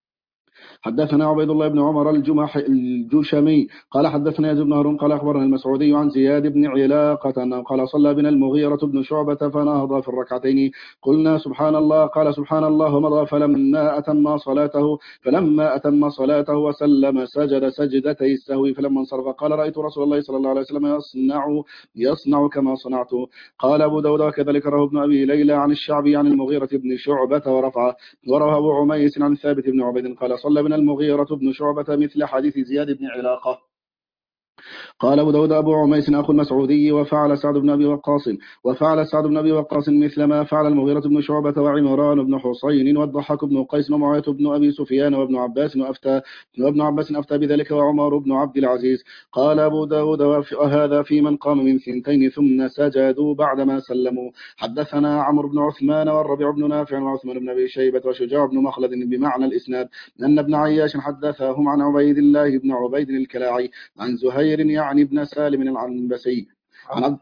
حدثنا عبيد الله بن عمر الجمح الجشمي قال حدثنا يزيد بن هارون قال أخبرنا المسعودي عن زياد بن علاقة أنه قال صلى بنا المغيرة بن شعبة فنهض في الركعتين قلنا سبحان الله قال سبحان الله مضى فلما أتم صلاته فلما أتم صلاته وسلم سجد سجدتي السهو فلما انصرف قال رأيت رسول الله صلى الله عليه وسلم يصنع يصنع كما صنعت. قال أبو داود وكذلك رواه ابن أبي ليلى عن الشعبي عن المغيرة بن شعبة ورفعه. ورواه أبو عميس عن ثابت بن عبيد قال صلى بنا المغيرة بن شعبة مثل حديث زياد بن علاقة. قال أبو داود أبو عميس أخو المسعودي وفعل سعد بن أبي وقاص وفعل سعد بن أبي وقاص مثل ما فعل المغيرة بن شعبة وعمران بن حسين والضحك بن قيس ومعاوية بن أبي سفيان وابن عباس وأفتى وابن عباس أفتى بذلك وعمر بن عبد العزيز. قال أبو داود وهذا في من قام من ثنتين ثم سجدوا بعدما سلموا. حدثنا عمرو بن عثمان والربيع بن نافع وعثمان بن أبي شيبة وشجاع بن مخلد بمعنى الإسناد أن ابن عياش حدثهم عن عبيد الله بن عبيد الكلاعي عن زهير يعني ابن سالم العنبسي عن عبد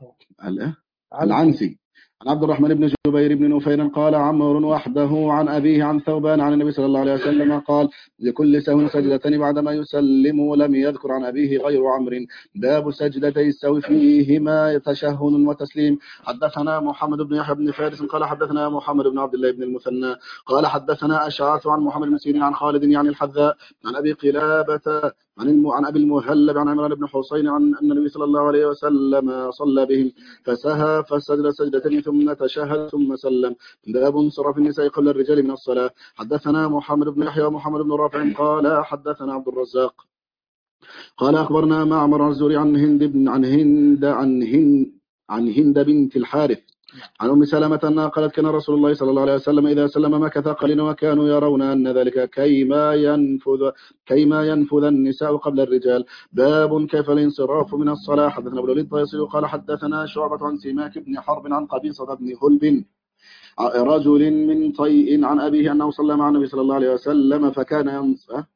العنسي عن عبد الرحمن بن جبير بن نفير قال عمرو وحده عن أبيه عن ثوبان عن النبي صلى الله عليه وسلم قال لكل سهو سجدتين بعدما يسلم ولم يذكر عن أبيه غير عمرو. باب سجدتي السهو فيهما تشهد وتسليم. حدثنا محمد بن يحيى بن فارس قال حدثنا محمد بن عبد الله بن المثنى قال حدثنا أشعث عن محمد بن سيرين عن خالد يعني الحذاء عن أبي قلابة عن عن أبي المهلب عن عمران بن حسين عن أن النبي صلى الله عليه وسلم صلى بهم فسهى فسجد سجدتين ثم تشهد ثم سلم. باب انصراف النساء قبل الرجال من الصلاة. حدثنا محمد بن يحيى ومحمد بن رافع قال حدثنا عبد الرزاق قال أخبرنا معمر عن الزهري عن هند بن عن هند عن هند عن هند بنت الحارث عن أم سلمة أنها قالت كان رسول الله صلى الله عليه وسلم إذا سلم مكث قليلا وكانوا يرون أن ذلك كيما ينفذ كيما ينفذ النساء قبل الرجال. باب كيف الانصراف من الصلاة. حدثنا أبو الوليد الطيالسي قال حدثنا شعبة عن سماك بن حرب عن قبيصة بن هلب رجل من طيء عن أبيه أنه صلى مع النبي صلى الله عليه وسلم فكان ينصف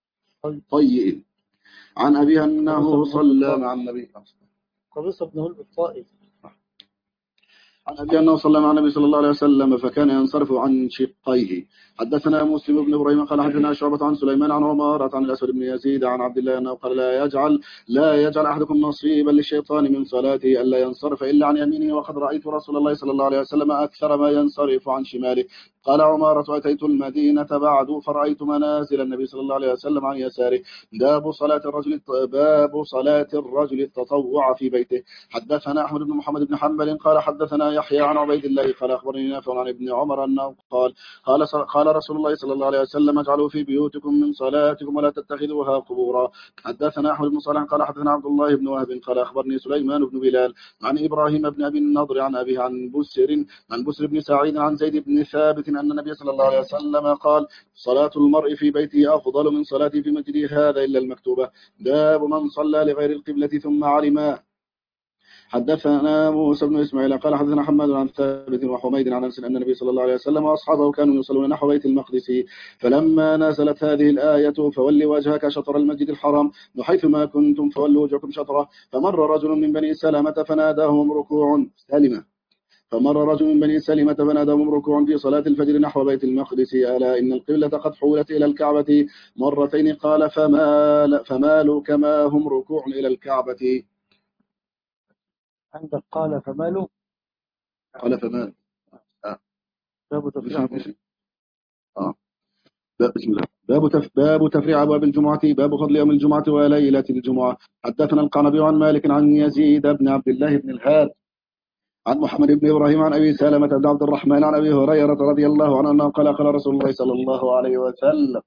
طيء عن أبيه أنه صلى مع النبي قبيصة بن هلب الطائي عن أبي أنه صلى مع النبي صلى الله عليه وسلم فكان ينصرف عن شقيه. حدثنا مسلم بن إبراهيم قال حدثنا شعبة عن سليمان عن عمارة عن الأسود بن يزيد عن عبد الله أنه قال لا يجعل لا يجعل أحدكم نصيبا للشيطان من صلاته ألا ينصرف إلا عن يمينه، وقد رأيت رسول الله صلى الله عليه وسلم أكثر ما ينصرف عن شماله. قال عمارة أتيت المدينة بعد فرأيت منازل النبي صلى الله عليه وسلم عن يساره. باب صلاة الرجل باب صلاة الرجل التطوع في بيته. حدثنا أحمد بن محمد بن حنبل قال حدثنا يحيى عن عبيد الله قال أخبرني نافع عن ابن عمر أنه قال قال قال رسول الله صلى الله عليه وسلم اجعلوا في بيوتكم من صلاتكم ولا تتخذوها قبورا. حدثنا أحمد بن صالح قال حدثنا عبد الله بن وهب قال أخبرني سليمان بن بلال عن إبراهيم بن أبي النضر عن أبيه عن بسر عن بسر بن سعيد عن زيد بن ثابت أن النبي صلى الله عليه وسلم قال صلاة المرء في بيته أفضل من صلاته في مسجده هذا إلا المكتوبة. باب من صلى لغير القبلة ثم علم. حدثنا موسى بن إسماعيل قال حدثنا حماد عن ثابت وحميد عن أنس أن النبي صلى الله عليه وسلم وأصحابه كانوا يصلون نحو بيت المقدس فلما نزلت هذه الآية فول وجهك شطر المسجد الحرام وحيثما كنتم فولوا وجهكم شطره فمر رجل من بني سلمة فناداهم ركوع سلمة فمر رجل من بني سلمة فناداهم ركوع في صلاة الفجر نحو بيت المقدس ألا إن القبلة قد حولت إلى الكعبة مرتين قال فمال فمالوا كما هم ركوع إلى الكعبة. عندك قال فماله قال فمال آه. باب تفريع آه. بسم الله. باب تف... باب تفريع أبواب الجمعة. باب فضل يوم الجمعة وليلة الجمعة. حدثنا القعنبي عن مالك عن يزيد بن عبد الله بن الهاد عن محمد بن إبراهيم عن أبي سلمة بن عبد الرحمن عن أبي هريرة رضي الله عنه أنه قال قال رسول الله صلى الله عليه وسلم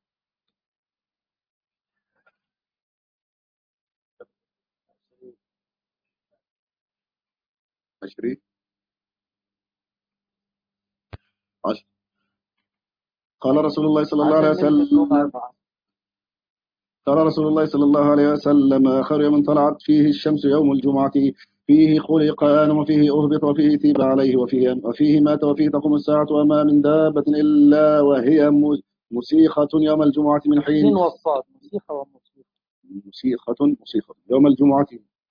عشرين عشر قال رسول الله صلى الله عليه وسلم قال رسول الله صلى الله عليه وسلم آخر يوم طلعت فيه الشمس يوم الجمعة فيه خلق آدم وفيه أهبط وفيه تيب عليه وفيه, وفيه مات وفيه تقوم الساعة وما من دابة إلا وهي مسيخة يوم الجمعة من حين والصاد مسيخة ومسيخة مسيخة مسيخة يوم الجمعة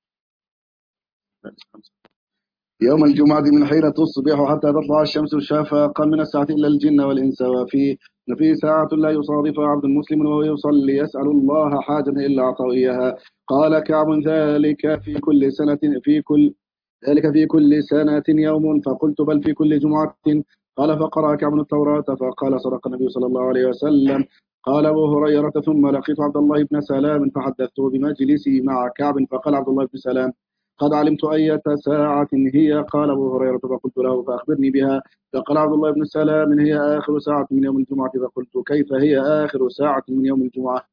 يوم الجمعة من حين تصبح حتى تطلع الشمس شفاقا من الساعة إلا الجن والإنس وفي وفي ساعة لا يصادفها عبد مسلم وهو يصلي يسأل الله حاجة إلا أعطاه إياها. قال كعب ذلك في كل سنة في كل ذلك في كل سنة يوم فقلت بل في كل جمعة. قال فقرأ كعب التوراة فقال صدق النبي صلى الله عليه وسلم. قال أبو هريرة ثم لقيت عبد الله بن سلام فحدثته بمجلسي مع كعب فقال عبد الله بن سلام قد علمت أية ساعة هي. قال أبو هريرة فقلت له فأخبرني بها. فقال عبد الله بن سلام هي آخر ساعة من يوم الجمعة. فقلت كيف هي آخر ساعة من يوم الجمعة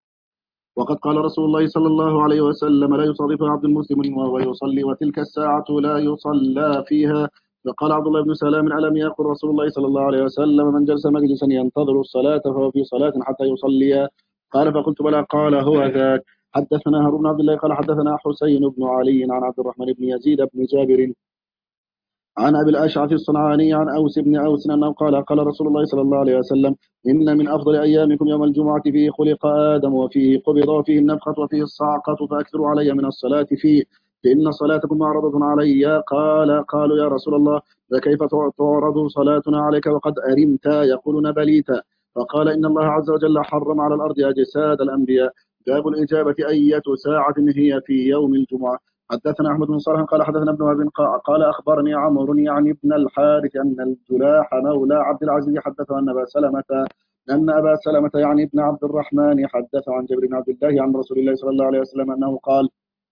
وقد قال رسول الله صلى الله عليه وسلم لا يصادف عبد المسلم وهو يصلي وتلك الساعة لا يصلى فيها. فقال عبد الله بن سلام ألم يقل رسول الله صلى الله عليه وسلم من جلس مجلسا ينتظر الصلاة فهو في صلاة حتى يصلي. قال فقلت بلى. قال هو ذاك. حدثنا هارون بن عبد الله قال حدثنا حسين بن علي عن عبد الرحمن بن يزيد بن جابر عن أبي الأشعث الصنعاني عن أوس بن أوس أنه قال قال رسول الله صلى الله عليه وسلم إن من أفضل أيامكم يوم الجمعة فيه خلق آدم وفيه قبض وفيه النفخة وفيه الصعقة فأكثروا علي من الصلاة فيه فإن صلاتكم معرضة علي. قال قالوا يا رسول الله فكيف تعرض صلاتنا عليك وقد أرمت يقولون بليت. فقال إن الله عز وجل حرم على الأرض أجساد الأنبياء. باب الإجابة أية ساعة هي في يوم الجمعة. حدثنا أحمد بن صالح قال حدثنا ابن وهب قال أخبرني عمرو يعني ابن الحارث أن الجلاح مولى عبد العزيز حدث أن أبا سلمة أن أبا سلمة يعني ابن عبد الرحمن حدث عن جابر بن عبد الله عن رسول الله صلى الله عليه وسلم أنه قال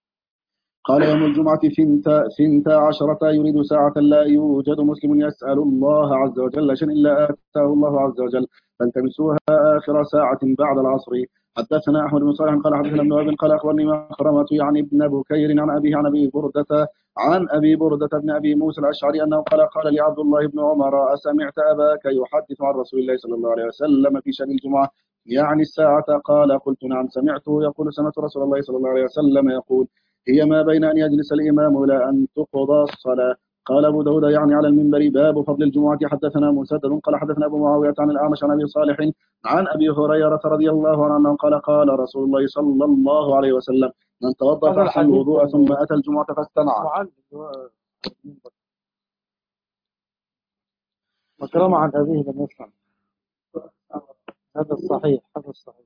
قال يوم الجمعة ثنتا, ثنتا عشرة يريد ساعة لا يوجد مسلم يسأل الله عز وجل شيئا إلا آتاه الله عز وجل فالتمسوها آخر ساعة بعد العصر. حدثنا أحمد بن صالح قال حدثنا ابن وهب قال أخبرني مخرمة يعني ابن بكير عن أبيه عن أبي بردة عن أبي بردة بن أبي موسى الأشعري أنه قال قال لي عبد الله بن عمر أسمعت أباك يحدث عن رسول الله صلى الله عليه وسلم في شأن الجمعة يعني الساعة؟ قال قلت نعم سمعته يقول سمعت رسول الله صلى الله عليه وسلم يقول هي ما بين أن يجلس الإمام إلى أن تقضى الصلاة. قال أبو داود يعني على المنبر. باب فضل الجمعة. حدثنا مسدد قال حدثنا أبو معاوية عن الأعمش عن أبي صالح عن أبي هريرة رضي الله عنه قال قال رسول الله صلى الله عليه وسلم من توضأ فأحسن الوضوء ثم أتى الجمعة فاستمع. مكرمة عن أبيه لم يسمع. هذا الصحيح، هذا الصحيح.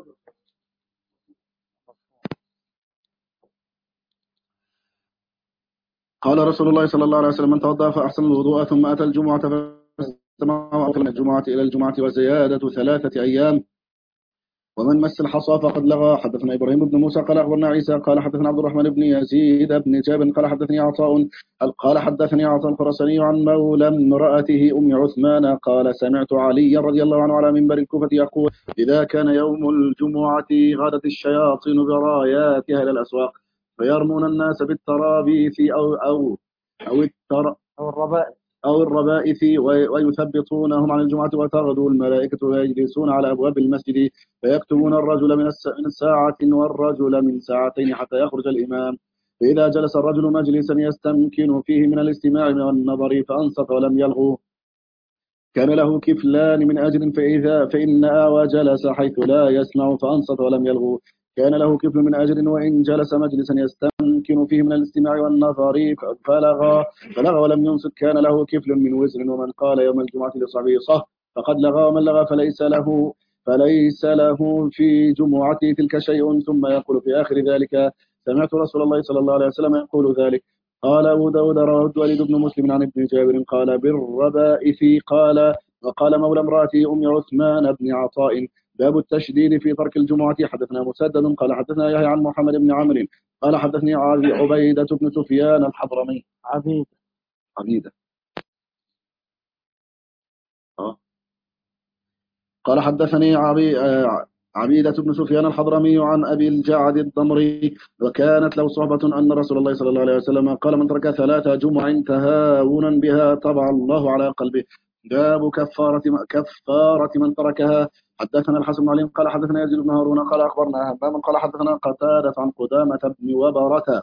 قال رسول الله صلى الله عليه وسلم: من توضأ فأحسن الوضوء ثم أتى الجمعة فاستمع من الجمعة إلى الجمعة وزيادة ثلاثة أيام، ومن مس الحصى فقد لغى. حدثنا إبراهيم بن موسى قال أخبرنا عيسى قال حدثنا عبد الرحمن بن يزيد بن جابر قال حدثني عطاء قال حدثني عطاء الخرساني عن مولى امرأته أم عثمان قال سمعت علي رضي الله عنه على منبر الكوفة يقول: إذا كان يوم الجمعة غدت الشياطين براياتها إلى الأسواق فيرمون الناس بالترابيث أو أو أو التر أو الربائع أو الربائث ويثبطونهم عن الجمعة، وتغدو الملائكة ويجلسون على أبواب المسجد فيكتبون الرجل من ساعة والرجل من ساعتين حتى يخرج الإمام، فإذا جلس الرجل مجلسا يستمكن فيه من الاستماع والنظر فأنصت ولم يلغو كان له كفلان من أجر، فإذا فإن آوى جلس حيث لا يسمع فأنصت ولم يلغو كان له كفل من أجر، وإن جلس مجلسا يستمكن فيه من الاستماع والنظر فلغى فلغى ولم ينصت كان له كفل من وزر. ومن قال يوم الجمعة لصحبه صح فقد لغى، ومن لغى فليس له فليس له في جمعته تلك شيء، ثم يقول في آخر ذلك: سمعت رسول الله صلى الله عليه وسلم يقول ذلك. قال أبو داود رواه الوليد بن مسلم عن ابن جابر قال بالربائث قال وقال مولى امرأته أم عثمان بن عطاء: باب التشديد في ترك الجمعة. حدثنا مسدد قال حدثنا يحيى عن محمد بن عمرو قال حدثني عبيدة بن سفيان الحضرمي عبيد عبيدة أه. قال حدثني عبي عبيدة بن سفيان الحضرمي عن أبي الجعد الضمري وكانت له صحبة أن رسول الله صلى الله عليه وسلم قال: من ترك ثلاث جمع تهاونا بها طبع الله على قلبه. باب كفارة كفارة من تركها. حدثنا الحسن بن علي قال حدثنا يزيد بن هارون قال أخبرنا همام قال حدثنا قتادة عن قدامة بن وبرة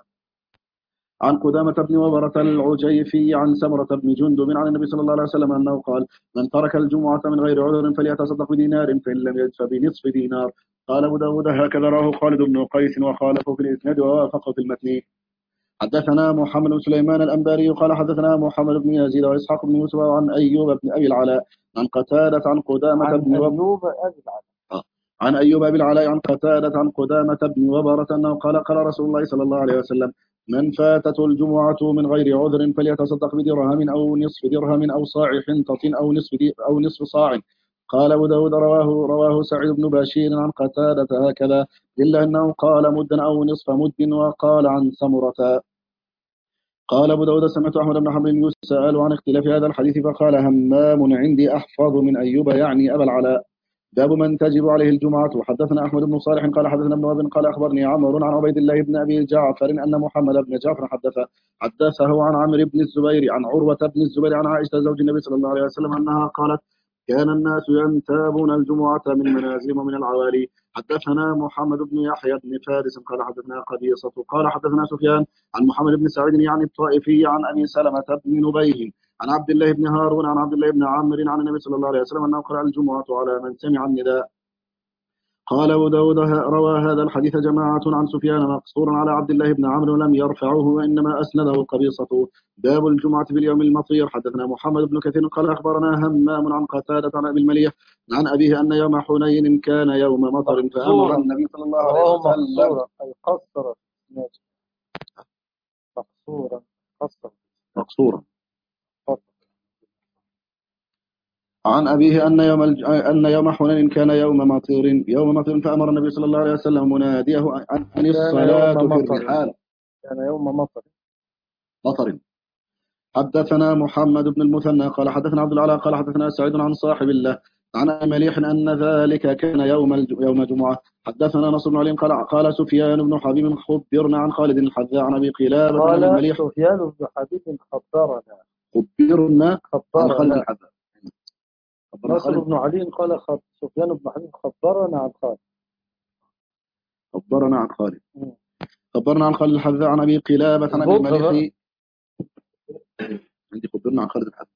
عن قدامة بن وبرة العجيفي عن سمرة بن جندب عن النبي صلى الله عليه وسلم أنه قال: من ترك الجمعة من غير عذر فليتصدق بدينار، فإن لم يجد فبنصف دينار. قال أبو داود هكذا راه خالد بن قيس وخالفه في الإسناد ووافقه في المتن. حدثنا محمد بن سليمان الأنباري قال حدثنا محمد بن يزيد وإسحاق بن يوسف عن أيوب بن أبي العلاء عن قتادة عن قدامة عن بن وبرة أيوب أبي العلاء آه. عن أيوب بن العلاء عن قتادة عن قدامة بن وبرة أنه قال: قال رسول الله صلى الله عليه وسلم: من فاتته الجمعة من غير عذر فليتصدق بدرهم أو نصف درهم أو صاع حنطة أو نصف أو نصف صاع. قال أبو داود رواه رواه سعيد بن بشير عن قتادة هكذا، إلا أنه قال مدا أو نصف مد، وقال عن سمرة. قال أبو داود سمعت أحمد بن حنبل يسأل عن اختلاف هذا الحديث فقال: همام عندي أحفظ من أيوب يعني أبا العلاء. باب من تجب عليه الجمعة. وحدثنا أحمد بن صالح قال حدثنا ابن وهب قال أخبرني عمرو عن عبيد الله بن أبي جعفر أن محمد بن جعفر حدث حدثه عن عمرو بن الزبير عن عروة بن الزبير عن عائشة زوج النبي صلى الله عليه وسلم أنها قالت: كان الناس ينتابون الجمعة من منازلهم ومن العوالي. حدثنا محمد بن يحيى بن فارس قال حدثنا قبيصة قال حدثنا سفيان عن محمد بن سعيد يعني الطائفي عن أبي سلمة بن نبيه عن عبد الله بن هارون عن عبد الله بن عمرو عن النبي صلى الله عليه وسلم أنه قرأ الجمعة على من سمع النداء. قال أبو داود روى هذا الحديث جماعة عن سفيان مقصورا على عبد الله بن عمرو لم يرفعه وإنما أسنده قبيصة. باب الجمعة في اليوم المطير. حدثنا محمد بن كثير قال أخبرنا همام عن قتادة عن أبي المليح عن أبيه أن يوم حنين كان يوم مطر فأمر النبي صلى الله عليه وسلم مقصورا أي قصرا مقصورا قصرا مقصورا عن أبيه أن يوم الج... أن يوم حنين كان يوم مطير يوم مطير فأمر النبي صلى الله عليه وسلم مناديه أن الصلاة في الرحال. كان يوم مطر مطر. حدثنا محمد بن المثنى قال حدثنا عبد العلاء قال حدثنا سعيد عن صاحب الله عن مليح أن ذلك كان يوم الج... يوم جمعة. حدثنا نصر بن علي قال قال سفيان بن حبيب خبرنا عن خالد الحذاء عن أبي قلابة عن المليح. سفيان بن حبيب خبرنا خبرنا عن خالد الحذاء. نصر بن علي قال خب... سفيان بن حبيب خبرنا عن خالد خبرنا عن خالد خبرنا عن خالد الحذاء عن أبي قلابة عن أبي المليح. عندي خبرنا عن خالد الحذاء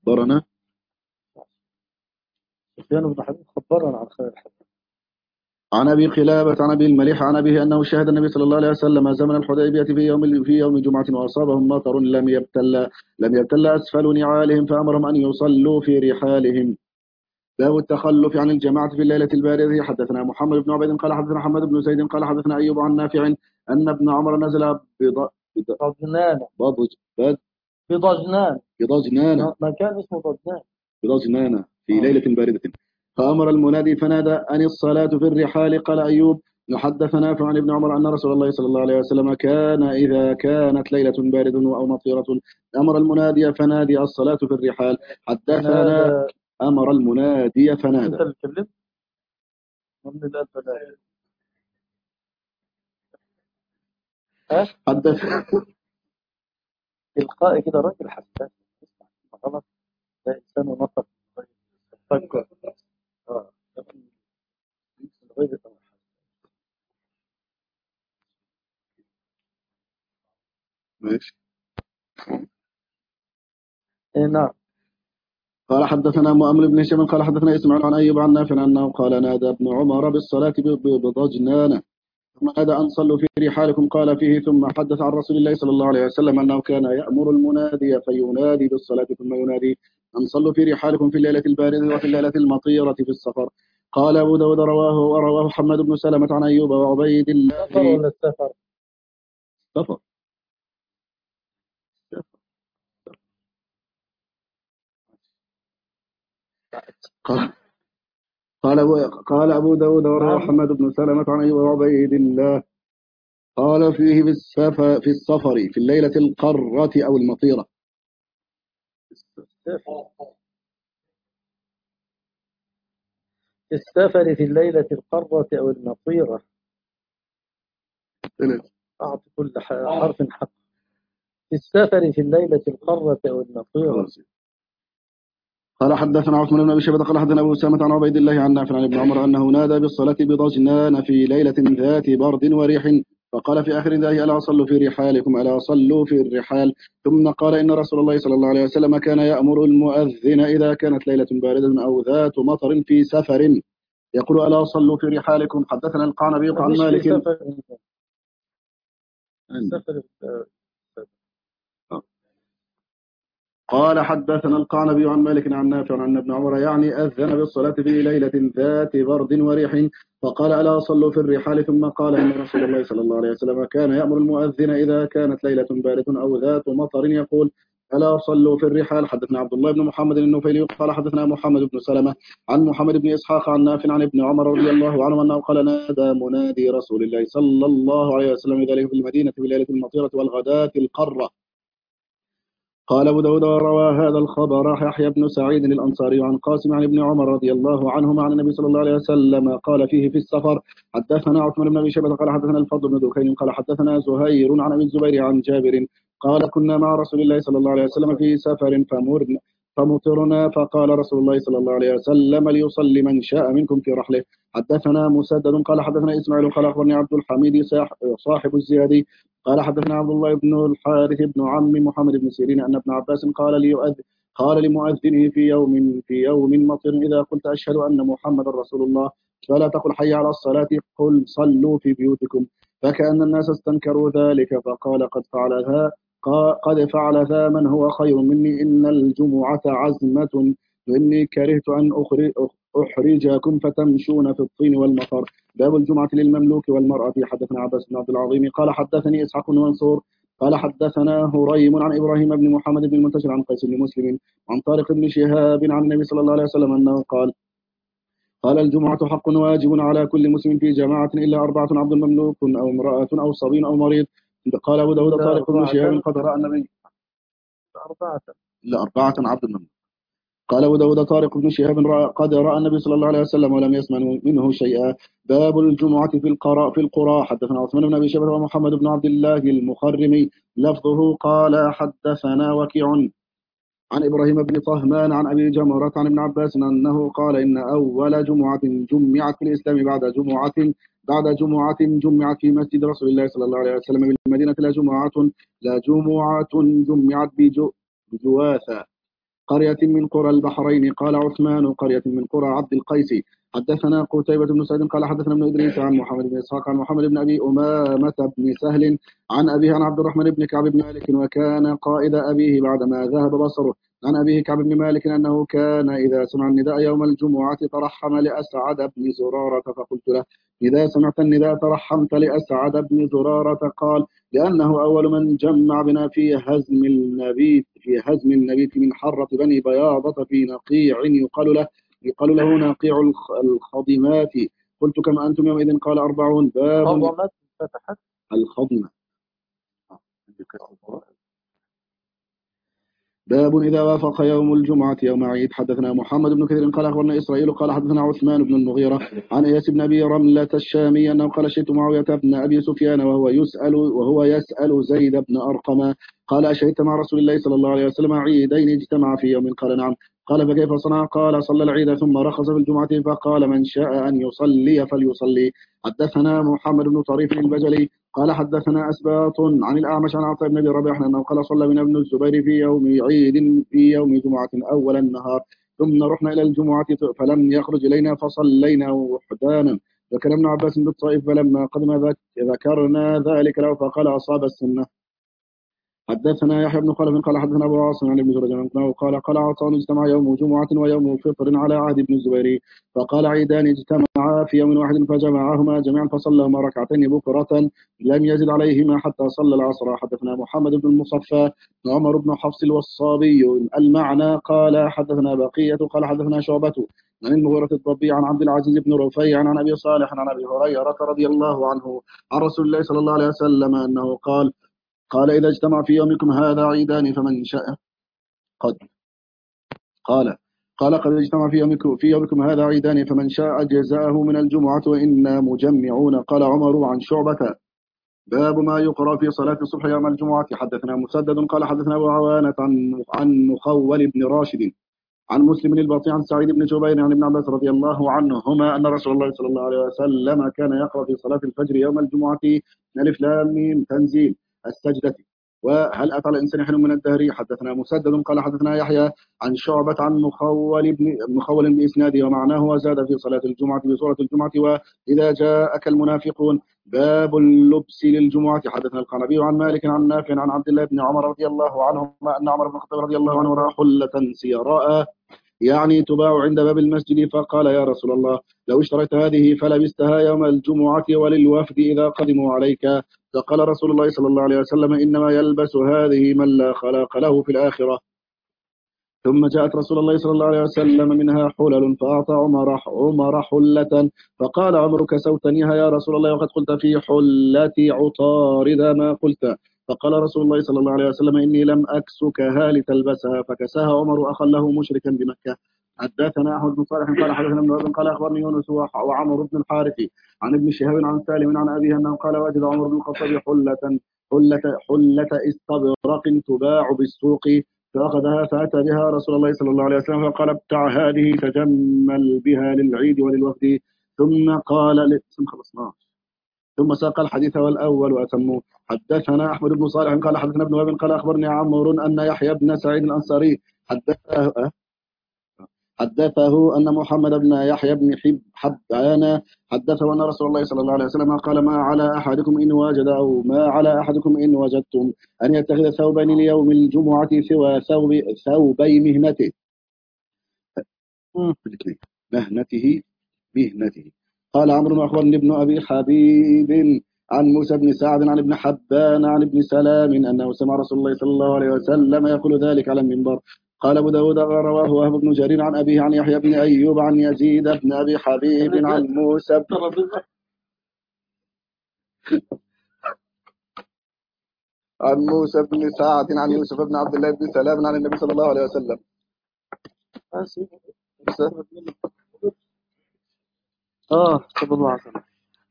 خبرنا سفيان بن حبيب خبرنا عن خالد الحذاء. عن أبي قلابة عن أبي المليح عن أبيه أنه شهد النبي صلى الله عليه وسلم زمن الحديبية في يوم في يوم جمعة وأصابهم مطر لم يبتل لم يبتل أسفل نعالهم فأمرهم أن يصلوا في رحالهم. باب التخلف عن الجماعة في الليلة الباردة. حدثنا محمد بن عبيد قال حدثنا محمد بن زيد قال حدثنا أيوب عن نافع أن ابن عمر نزل بض... بض... ضجنان بضج... بض... بضجنان بضجنان مكان اسمه ضجنان بضجنان في آه. ليلة باردة فأمر المنادي فنادى أن الصلاة في الرحال. قال أيوب حدث نافع عن ابن عمر أن رسول الله صلى الله عليه وسلم كان إذا كانت ليلة باردة أو مطيرة أمر المنادي فنادي الصلاة في الرحال. حدثنا فنادى. أمر المنادي أنت فنادى اللي اتكلمت من الآن فنادى. ها حدث تلقائي كده راجل حساس اسمع غلط ده إنسان نطق فكر اه لكن الغيب طبعا. ماشي. إيه نعم. قال حدثنا مؤمل بن هشام قال حدثنا اسماعيل عن ايوب عن نافع انه قال نادى ابن عمر بالصلاه بضجنان ثم نادى ان صلوا في رحالكم قال فيه ثم حدث عن رسول الله صلى الله عليه وسلم انه كان يامر المنادي فينادي بالصلاه ثم ينادي ان صلوا في رحالكم في الليله البارده وفي الليله المطيره في السفر. قال ابو داود رواه ورواه محمد بن سلمه عن ايوب وعبيد الله. سفر ولا السفر؟ سفر. قال قال أبو, قال أبو داود وروى نعم. محمد بن سلمة عن أيوب وعبيد الله قال فيه في السفر في السفر في الليلة القرة أو المطيرة. السفر السفر في الليلة القرة أو المطيرة. أعطي كل حرف حق. في السفر في الليلة القرة أو المطيرة. قال حدثنا عثمان بن ابي شيبه قال حدثنا ابو اسامه عن عبيد الله عن نافع عن ابن عمر انه نادى بالصلاه بضجنان في ليله ذات برد وريح فقال في اخر ذلك الا صلوا في رحالكم الا صلوا في الرحال. ثم قال ان رسول الله صلى الله عليه وسلم كان يامر المؤذن اذا كانت ليله بارده او ذات مطر في سفر يقول الا صلوا في رحالكم. حدثنا القعنبي عن مفيش في مالك. سفر. عندي. سفر قال حدثنا القعنبي عن مالك عن نافع عن ابن عمر يعني أذن بالصلاة في ليلة ذات برد وريح فقال ألا صلوا في الرحال. ثم قال إن رسول الله صلى الله عليه وسلم كان يأمر المؤذن إذا كانت ليلة باردة أو ذات مطر يقول ألا صلوا في الرحال. حدثنا عبد الله بن محمد النفيلي قال حدثنا محمد بن سلمة عن محمد بن إسحاق عن نافع عن ابن عمر رضي الله عنه أنه قال نادى منادي رسول الله صلى الله عليه وسلم ذلك في المدينة في ليلة المطيرة والغداة القرة. قال أبو داود وروى هذا الخبر يحيى بن سعيد الأنصاري عن قاسم عن ابن عمر رضي الله عنهما عن النبي صلى الله عليه وسلم قال فيه في السفر. حدثنا عثمان بن أبي شيبة قال حدثنا الفضل بن دكين قال حدثنا زهير عن أبي الزبير عن جابر قال كنا مع رسول الله صلى الله عليه وسلم في سفر فمرنا فمطرنا فقال رسول الله صلى الله عليه وسلم ليصلي من شاء منكم في رحله. حدثنا مسدد قال حدثنا إسماعيل قال أخبرني عبد الحميد صاحب الزيادي قال حدثنا عبد الله بن الحارث بن عم محمد بن سيرين أن ابن عباس قال ليؤذن قال لمؤذنه في يوم في يوم مطر إذا قلت أشهد أن محمد رسول الله فلا تقل حي على الصلاة قل صلوا في بيوتكم. فكأن الناس استنكروا ذلك فقال قد فعل ذا قد فعل ذا من هو خير مني إن الجمعة عزمة وإني كرهت أن أحرجكم فتمشون في الطين والمطر. باب الجمعة للمملوك والمرأة. حدثنا عباس بن عبد العظيم قال حدثني إسحاق بن منصور قال حدثنا هريم عن إبراهيم بن محمد بن المنتشر عن قيس بن مسلم عن طارق بن شهاب عن النبي صلى الله عليه وسلم أنه قال قال الجمعة حق واجب على كل مسلم في جماعة إلا أربعة عبد مملوك أو امرأة أو صبي أو مريض. قال أبو داود طارق بن شهاب قد رأى النبي أربعة إلا أربعة عبد مملوك. قال أبو داود طارق بن شهاب قد رأى النبي صلى الله عليه وسلم ولم يسمع منه شيئا. باب الجمعة في القرى في القرى. حدثنا عثمان بن أبي شيبة ومحمد بن عبد الله المخرمي لفظه قال حدثنا وكيع عن إبراهيم بن طهمان عن أبي جمرة عن ابن عباس أنه قال إن أول جمعة جمعت في الإسلام بعد جمعة بعد جمعة جمعت في مسجد رسول الله صلى الله عليه وسلم بالمدينة لا جمعة لا جمعة جمعت بجواثة قرية من قرى البحرين. قال عثمان قرية من قرى عبد القيس. حدثنا قتيبة بن سعيد قال حدثنا ابن إدريس عن محمد بن إسحاق عن محمد بن أبي أمامة بن سهل عن أبيه عن عبد الرحمن بن كعب بن مالك وكان قائد أبيه بعدما ذهب بصره عن أبيه كعب بن مالك أنه كان إذا سمع النداء يوم الجمعة ترحم لأسعد بن زرارة فقلت له إذا سمعت النداء ترحمت لأسعد بن زرارة؟ قال لأنه أول من جمع بنا في هزم النبيت في هزم النبيت من حرة بني بياضة في نقيع يقال له يقال له نقيع الخ- الخضمات. قلت كم أنتم يومئذ؟ قال أربعون. باب قضمت فتحت. الخضمة. باب إذا وافق يوم الجمعة يوم عيد. حدثنا محمد بن كثير قال أخبرنا إسرائيل قال حدثنا عثمان بن المغيرة عن إياس بن أبي رملة الشامي أنه قال شهدت معاوية بن أبي سفيان وهو يسأل وهو يسأل زيد بن أرقم قال أشهدت مع رسول الله صلى الله عليه وسلم عيدين اجتمع في يوم؟ قال نعم. قال فكيف صنع؟ قال صلى العيد ثم رخص في الجمعة فقال من شاء أن يصلي فليصلي. حدثنا محمد بن طريف البجلي قال حدثنا أسباط عن الأعمش عن عطاء بن أبي ربيح أنه قال صلى بنا ابن الزبير في يوم عيد في يوم جمعة أول النهار ثم رحنا إلى الجمعة فلم يخرج إلينا فصلينا وحدانا. ذكر ابن عباس بالطائف فلما قدم ذكرنا ذلك له فقال أصاب السنة. حدثنا يحيى بن خلف قال حدثنا ابو عاصم عن ابن جريج عنه قال قال عطاء اجتمع يوم جمعة ويوم فطر على عهد ابن الزبير فقال عيدان اجتمعا في يوم واحد فجمعهما جميعا فصلىهما ركعتين بكرة لم يزد عليهما حتى صلى العصر. حدثنا محمد بن المصفى عمر بن حفص الوصابي المعنى قال حدثنا بقية قال حدثنا شعبة عن المغيرة الضبي عن عبد العزيز بن رفيع عن ابي صالح عن ابي هريرة رضي الله عنه عن رسول الله صلى الله عليه وسلم انه قال قال إذا اجتمع في يومكم هذا عيدان فمن شاء قد قال قال قد اجتمع في يومكم في يومكم هذا عيدان فمن شاء جزاءه من الجمعة وإنا مجمعون. قال عمر عن شعبة باب ما يقرأ في صلاة الصبح يوم الجمعة. حدثنا مسدد قال حدثنا أبو عوانة عن عن مخول بن راشد عن مسلم الباطي عن سعيد بن جبير عن ابن عباس رضي الله عنهما أن رسول الله صلى الله عليه وسلم كان يقرأ في صلاة الفجر يوم الجمعة من ألف لام ميم تنزيل السجدة وهل أتى على الإنسان حين من الدهر. حدثنا مسدد قال حدثنا يحيى عن شعبة عن مخول بن مخول بإسناده ومعناه وزاد في صلاة الجمعة بسورة الجمعة وإذا جاءك المنافقون. باب اللبس للجمعة. حدثنا القنبي عن مالك عن نافع عن عبد الله بن عمر رضي الله عنهما أن عمر بن الخطاب رضي الله عنه رأى حلة سيراء يعني تباع عند باب المسجد فقال يا رسول الله لو اشتريت هذه فلبستها يوم الجمعة وللوفد إذا قدموا عليك. فقال رسول الله صلى الله عليه وسلم إنما يلبس هذه من لا خلاق له في الآخرة. ثم جاءت رسول الله صلى الله عليه وسلم منها حلل فأعطى عمر عمر حلة فقال عمر كسوتنيها يا رسول الله وقد قلت في حلتي عطارد ما قلت. فقال رسول الله صلى الله عليه وسلم إني لم أكسكها لتلبسها فكساها عمر أخا له مشركا بمكة. حدثنا أحمد بن صالح قال حدثنا ابن وهب قال أخبرني يونس وعمر بن الحارث عن ابن شهاب عن سالم عن أبيه أنه قال وجد عمر بن الخطاب حلة حلة حلة استبرق تباع بالسوق فأخذها فأتى بها رسول الله صلى الله عليه وسلم فقال ابتع هذه تجمل بها للعيد وللوفد. ثم قال ثم خلصنا ثم ساق الحديث والأول وأتمه. حدثنا أحمد بن صالح قال حدثنا ابن وهب قال أخبرني عمرو أن يحيى بن سعيد الأنصاري حدثه حدثه أن محمد بن يحيى بن حب حبان حدثه أن رسول الله صلى الله عليه وسلم قال ما على أحدكم إن وجد أو ما على أحدكم إن وجدتم أن يتخذ ثوبين ليوم الجمعة سوى ثوب ثوبي مهنته مهنته مهنته. قال عمرو أخبرني ابن أبي حبيب عن موسى بن سعد عن ابن حبان عن ابن سلام أنه سمع رسول الله صلى الله عليه وسلم يقول ذلك على المنبر. قال أبو داود رواه وهب بن جرير عن أبيه عن يحيى بن أيوب عن يزيد بن أبي حبيب عن موسى بن عن موسى بن سعد عن يوسف بن عبد الله بن سلام عن النبي صلى الله عليه وسلم. اه صلى الله عليه وسلم.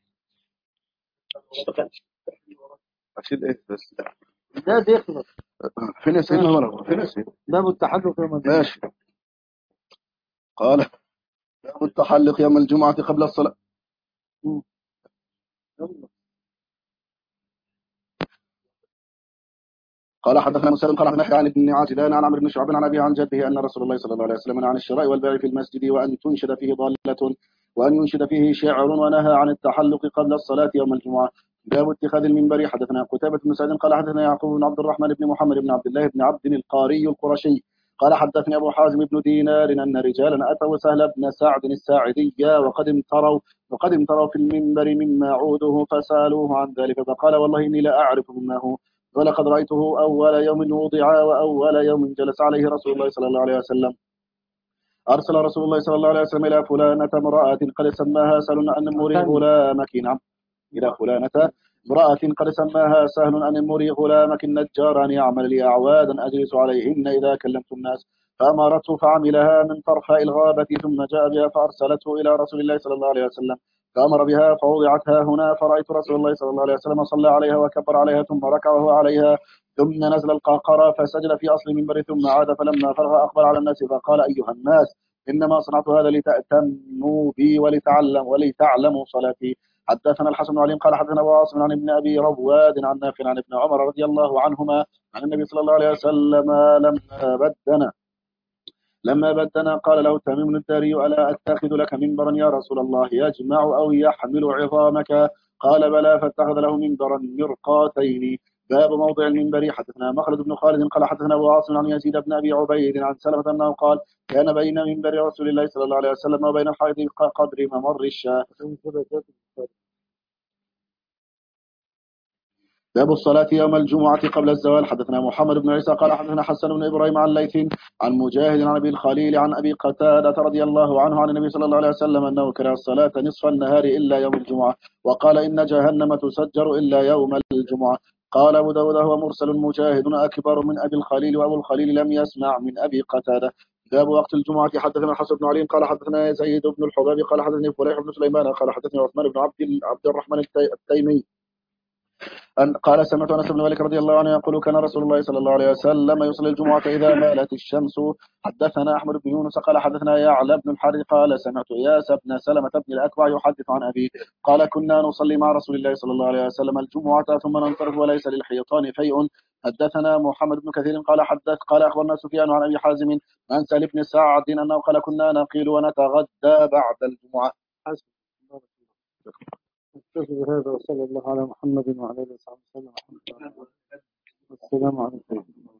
أشيل إيه بس ده دخل فين يا سيدنا مرة فين يا سيدنا باب التحدث يوم الجمعة. ماشي. قال باب التحلق يوم الجمعة قبل الصلاة. قال حدثنا مسلم قال حدثنا عن ابن عاجلان عن عمرو بن شعب عن ابي عن جده ان رسول الله صلى الله عليه وسلم نهى عن الشراء والبيع في المسجد وان تنشد فيه ضالة وان ينشد فيه شعر ونهى عن التحلق قبل الصلاة يوم الجمعة. باب اتخاذ المنبر. حدثنا قتيبة بن سعيد قال حدثنا يعقوب بن عبد الرحمن بن محمد بن عبد الله بن عبد القاري القرشي قال حدثني ابو حازم بن دينار ان رجالا اتوا سهل بن سعد الساعدي وقد امتروا وقد امتروا في المنبر مما عوده فسالوه عن ذلك فقال والله اني لا اعرف مما هو ولقد رأيته أول يوم وضع وأول يوم جلس عليه رسول الله صلى الله عليه وسلم. أرسل رسول الله صلى الله عليه وسلم إلى فلانة امرأة قد سماها سهل أن مري غلامك نعم إلى فلانة امرأة قد سماها سهل أن مري غلامك النجار أن يعمل لي أعوادا أجلس عليهن إذا كلمت الناس فأمرته فعملها من طرفاء الغابة ثم جاء بها فأرسلته إلى رسول الله صلى الله عليه وسلم فأمر بها فوضعتها هنا فرأيت رسول الله صلى الله عليه وسلم صلى عليها وكبر عليها ثم ركع وهو عليها ثم نزل القعقرة فسجد في أصل المنبر ثم عاد فلما فرغ أقبل على الناس فقال أيها الناس إنما صنعت هذا لتأتموا بي ولتعلم ولتعلموا صلاتي. حدثنا الحسن بن علي قال حدثنا ابو عاصم عن ابن ابي رواد عن نافع عن ابن عمر رضي الله عنهما عن النبي صلى الله عليه وسلم لما بدنا لما بدنا قال له تميم الداري الا اتخذ لك منبرا يا رسول الله يجمع او يحمل عظامك قال بلى فاتخذ له منبرا مرقاتين. باب موضع المنبر. حدثنا مخلد بن خالد قال حدثنا ابو عاصم عن يزيد بن ابي عبيد عن سلمة انه قال كان بين منبر رسول الله صلى الله عليه وسلم وبين الحائط قدر ممر الشاة. باب الصلاة يوم الجمعة قبل الزوال. حدثنا محمد بن عيسى قال حدثنا حسن بن إبراهيم عن ليث عن مجاهد عن أبي الخليل عن أبي قتادة رضي الله عنه عن النبي صلى الله عليه وسلم أنه كره الصلاة نصف النهار إلا يوم الجمعة وقال إن جهنم تسجر إلا يوم الجمعة. قال أبو داود هو مرسل مجاهد أكبر من أبي الخليل وأبو الخليل لم يسمع من أبي قتادة. باب وقت الجمعة. حدثنا الحسن بن علي قال حدثنا زيد بن الحباب قال حدثني فليح بن سليمان قال حدثني عثمان بن عبد عبد الرحمن التيمي أن قال سمعت أنس بن مالك رضي الله عنه يقول كان رسول الله صلى الله عليه وسلم يصلي الجمعة إذا مالت الشمس. حدثنا أحمد بن يونس قال حدثنا يعلى بن الحارث قال سمعت إياس بن سلمة بن الأكوع يحدث عن أبي قال كنا نصلي مع رسول الله صلى الله عليه وسلم الجمعة ثم ننصرف وليس للحيطان شيء. حدثنا محمد بن كثير قال حدث قال أخبرنا سفيان عن أبي حازم عن سهل بن سعد أنه قال كنا نقيل ونتغدى بعد الجمعة. نكتفي بهذا وصلى الله على محمد وعلى اله وصحبه وسلم. السلام عليكم.